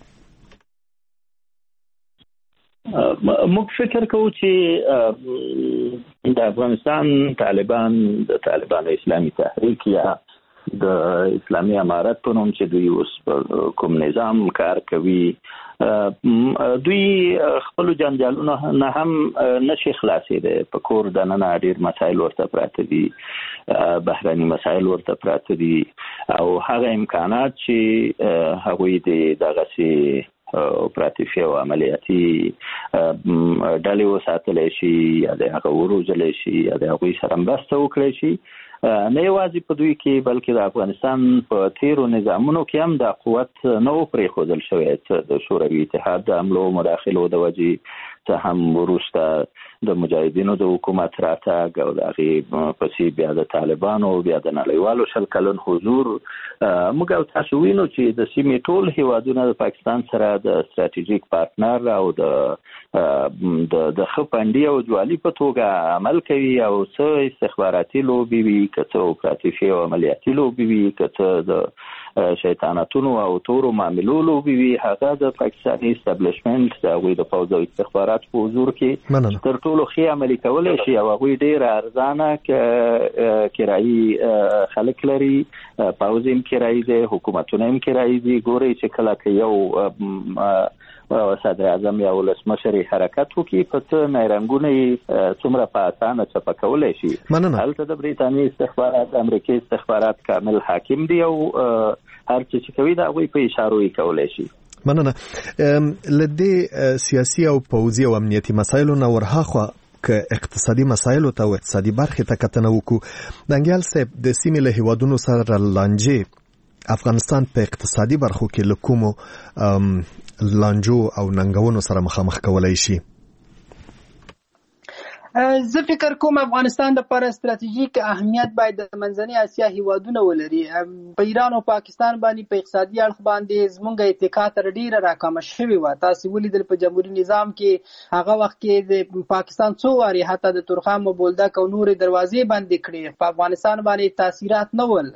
موږ فکر کوو چې د افغانستان طالبان د طالبان اسلامي تحریک یا د اسلامي امارت په نوم چې دوی اوس کوم نظام کار کوي دوی خپل جنجالونه نه هم نشي خلاصېدای. په کور دننه ډېر مسایل ورته پراته دي، بهراني مسایل ورته پراته دي او هغه امکانات چې هغوی د دغسې اپراتیفي او عملیاتي ډلې وساتلی شي یا د هغه وروزلی شي یا د هغوی سره مرسته وکړی شي، نه یوازې په دوی کې بلکې د افغانستان په تیرو نظامونو کې هم دا قوت نه و پرېښودل شوی، د شوروي اتحاد د حملو مداخلو د وجې څه هم وروسته د مجاهدینو د حکومت راتګ او د هغې پسې بیا د طالبانو بیا د نړیوالو 20 کلن حضور، موږ او تاسو وینو چې د سیمې ټول هیوادونه د پاکستان سره د ستراتیژیک پارتنر او د ښه پنډي او جوالي په توګه عمل کوي او څه استخباراتي لوبې وي، که څه اپراتیفي او عملیاتي لوبې وي، که څه د شیطانتونو او تورو معاملو لوبې وي، هغه د پاکستاني اسټابلیشمنټ د هغوی د پوځ او استخبارات په حضور کې تر ټولو ښې عملي کولی شي او هغوی ډېره ارزانه کرایي خلک لري، پوځ هم کرایي دی، حکومتونه هم کرایي دي. ګورئ چې کله که یو صدر اعظم یا ولسمشر حرکت وکړي په څه نیرنګونه یې څومره په اسانه چپه کولی شي. هلته د برېټانیې استخبارات، د امریکې استخبارات کامل حاکم دي او هر څه چې کوي د هغوی په اشارو یې کولی شي. مننه. له دې سیاسي او پوځي او امنیتي مسایلو نه ورهاخوا که اقتصادي مسایلو ته او اقتصادي برخې ته کتنه وکړو، دانګیال صاحب د سیمې له هیوادونو سره لانجې افغانستان په اقتصادي برخو کې له کومو لانجو او ننګونو سره مخامخ کولای شي؟ زه فکر کوم افغانستان لپاره ستراتیژیک اهمیت باید د منځنۍ اسیا هیوادونه ولري. په ایران او پاکستان باندې په اقتصادي اړخ باندې زموږ اتکا تر ډیره راکمه شوې وه. تاسو ولیدل په جمهوریت نظام کې هغه وخت کې د پاکستان څو وارې حتی د تورخم او بولدک او نورې دروازې بندې کړې، په افغانستان باندې تاثیرات نه ول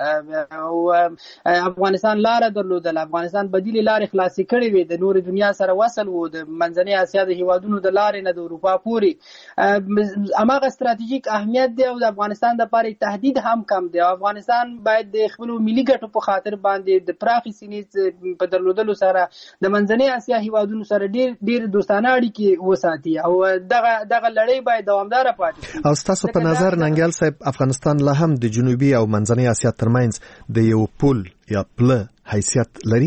او افغانستان لاره درلودل، افغانستان بدیلې لارې خلاصې کړې وې، د نورې دنیا سره وصل و، د منځنۍ اسیا د هیوادونو د لارې نه د اروپا پورې اماغه ستراتیژیک اهمیت دی او د افغانستان لپاره تهدید هم کم دی. افغانستان باید د خپل ملي ګټو په خاطر باندې د پراخي سینې په درلودلو سره د منځنۍ اسیا هیوادونو سره ډېر دوستانه اړیکې وساتي او دغه لړۍ باید دوامداره پاتې شي. او ستاسو په نظر ننګیال صاحب افغانستان لا هم د جنوبي او منځنۍ اسیا ترمنځ د یو پل یا پله حیثیت لري؟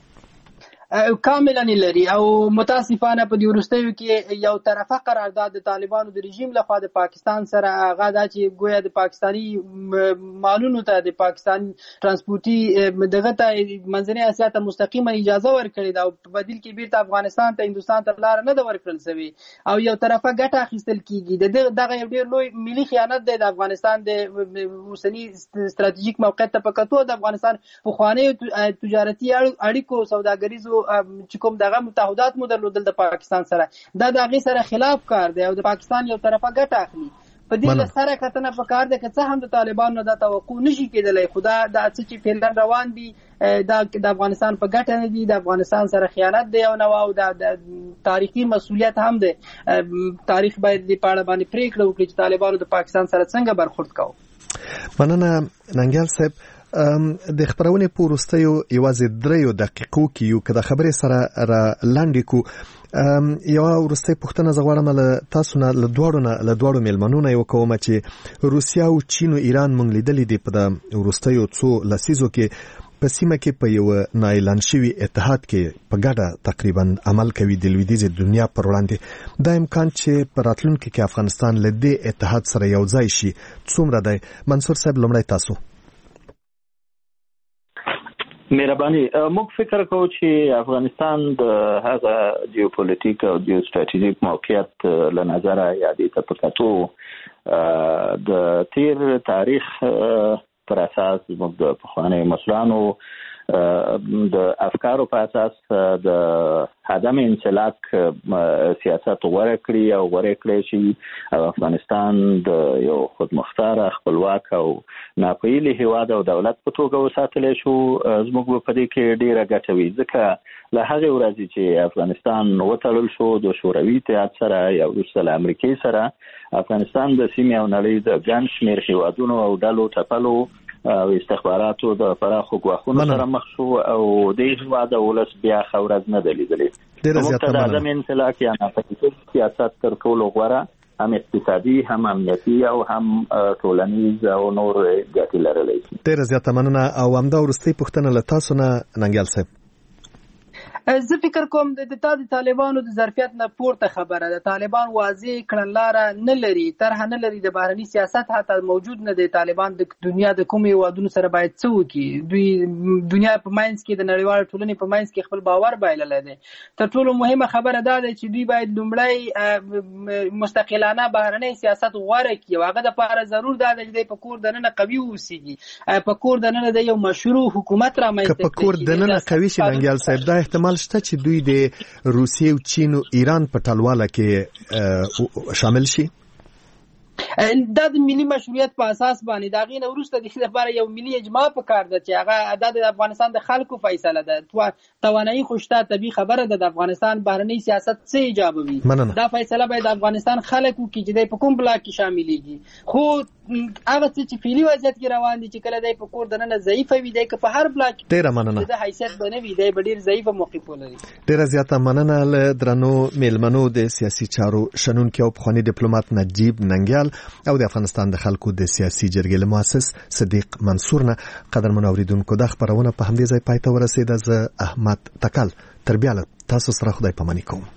کاملا لري او متاسفانه په دې وروستیو کې یو طرفه قرارداد د طالبانو د رژیم لخوا د پاکستان سره هغه دا چې گویا د پاکستانی مالونو ته د پاکستان ترانسپورتي دغه ته منځنۍ اسیا ته مستقیما اجازه ورکړې ده او په بدیل کې بیرته افغانستان ته هندوستان ته لار نه ده ورکړل شوې او یو طرفه ګټه اخیستل کیږي. دغه یو ډېر لوی ملي خیانت دی د افغانستان د اوسنی ستراتیژیک موقعیت ته په کتو د افغانستان پخواني تجارتي اړیکو سوداګریزو چې کوم دغه متحدات مو درلودل د پاکستان سره دا د هغې سره خلاف کار دی او د پاکستان یو طرفه ګټه اخلي. په دې له سره کتنه پکار ده که څه هم د طالبانو دا توقع نشي کېدلی، خو دا څه چې فعلا روان دي دا د افغانستان په ګټه نه دي، د افغانستان سره خیانت دی او د تاریخي مسؤلیت هم دی. تاریخ باید د پاړه باندې پریکړه وکړي چې طالبانو د پاکستان سره څنګه برخورد کوو. مننه ننګیال صاحب. د خبرونې په وروستیو یوازې 3 دقیقو کې یو که د خبرې سره را لاندې کو یو وروستۍ پوښتنه زه غواړم له تاسو نه له دواړو میلمنو نه یې وکوم چې روسیا او چین او ایران موږ لیدلي دي په د وروستیو څو لسیزو کې په سیمه کې په یو نااعلان شوي اتحاد کې په ګډه تقریبا عمل کوي د لویدیځې دنیا پر وړاندې. دا امکان چې په راتلونکي کې افغانستان له دې اتحاد سره یو ځای شي څومره دی؟ منصور صاحب لومړی تاسو. مهرباني. موږ فکر کوو چې افغانستان د هغه جیوپولیټیک او جیو ستراتیژیک موقعیت له نظره یا د تپکاتو د تیر تاریخ پر اساس موږ د پخوانیو مسلمانانو د افکارو په اساس د عدم انسلاک سیاست غوره کړي او غوره کړی شي او افغانستان د یو خودمختار خپلواک او ناپیلي هیواد او دولت په توګه وساتلی شو. زموږ په دې کې ډیره ګټه وي ځکه له هغې ورځې چې افغانستان وتړل شو د شوروي اتحاد سره یا وروسته له امریکې سره افغانستان د سیمې او نړۍ د ګڼ شمېر هیوادونو او ډلو ټپلو او استخباراتو د پراخو ګواښونو سره مخ شو او د هیواد ولس بیا خورز نه دلیدلې مقتدا د انطلاق یا ناپاتې سیاست تر ټولو غوره هم اقتصادي هم امنیتي او هم ټولنیز او نور ګټې لرلې. ډېره زیاته مننه. او همدا وروستۍ پوښتنه له تاسو نه ننګیال صاحب. زه فکر کوم د طالبانو د ظرفیت نه پورته خبره ده. طالبان واضح کړنلاره نه لري، طرح نه لري د بهرني سیاست حتی موجود نه دی. طالبان د دنیا د کومې هیوادونو سره باید څه وکړي؟ دوی دنیا په منځ کې د نړیوال ټولنې په منځ کې خپل باور بایللی دی. تر ټولو مهمه خبره دا ده چې دوی باید لومړی مستقلانه بهرنی سیاست غوره کړي او هغه دپاره ضرور دا ده چې دی په کور دننه قوي واوسېږي، په کور دننه د یو مشروع حکومت رامنځته کړي. که په کور دننه قوي شي ننګیال صاحب، دا احتمال شته چې دوی د روسیې او چین او ایران په ټلواله کې شامل شي؟ دا د ملي مشروعیت په اساس باندې دا غي نه وروسته د لپاره یو ملي اجماع په کار ده چې هغه د افغانستان د خلکو فیصله ده. توانایي خوشته طبي خبره ده د افغانستان بهرنی سیاست څه ایجابوي. دا فیصله باید د افغانستان خلکو کې چې د په کوم بلاک کې شاملېږي. خو هغه چې فعلی وضعیت کې روان دي چې کله د په کور دننه ضعیف وي د په هر بلاک ډیره مننه د حیثیت بنوي د ډیر ضعیف موقف ولري. ډیره زیاته مننه له درنو میلمنو د سیاسي چارو شنونکو او پخوانی ډیپلوماټ نجیب ننګیال او د افغانستان د خلکو د سیاسي جرګې له مؤسس صدیق منصور نه. قدرمن اوریدونکو د خبرونه په همدې ځای پای ته ورسېده. زه احمد تکل تربیاله تاسو سره خدای پاماني کوم.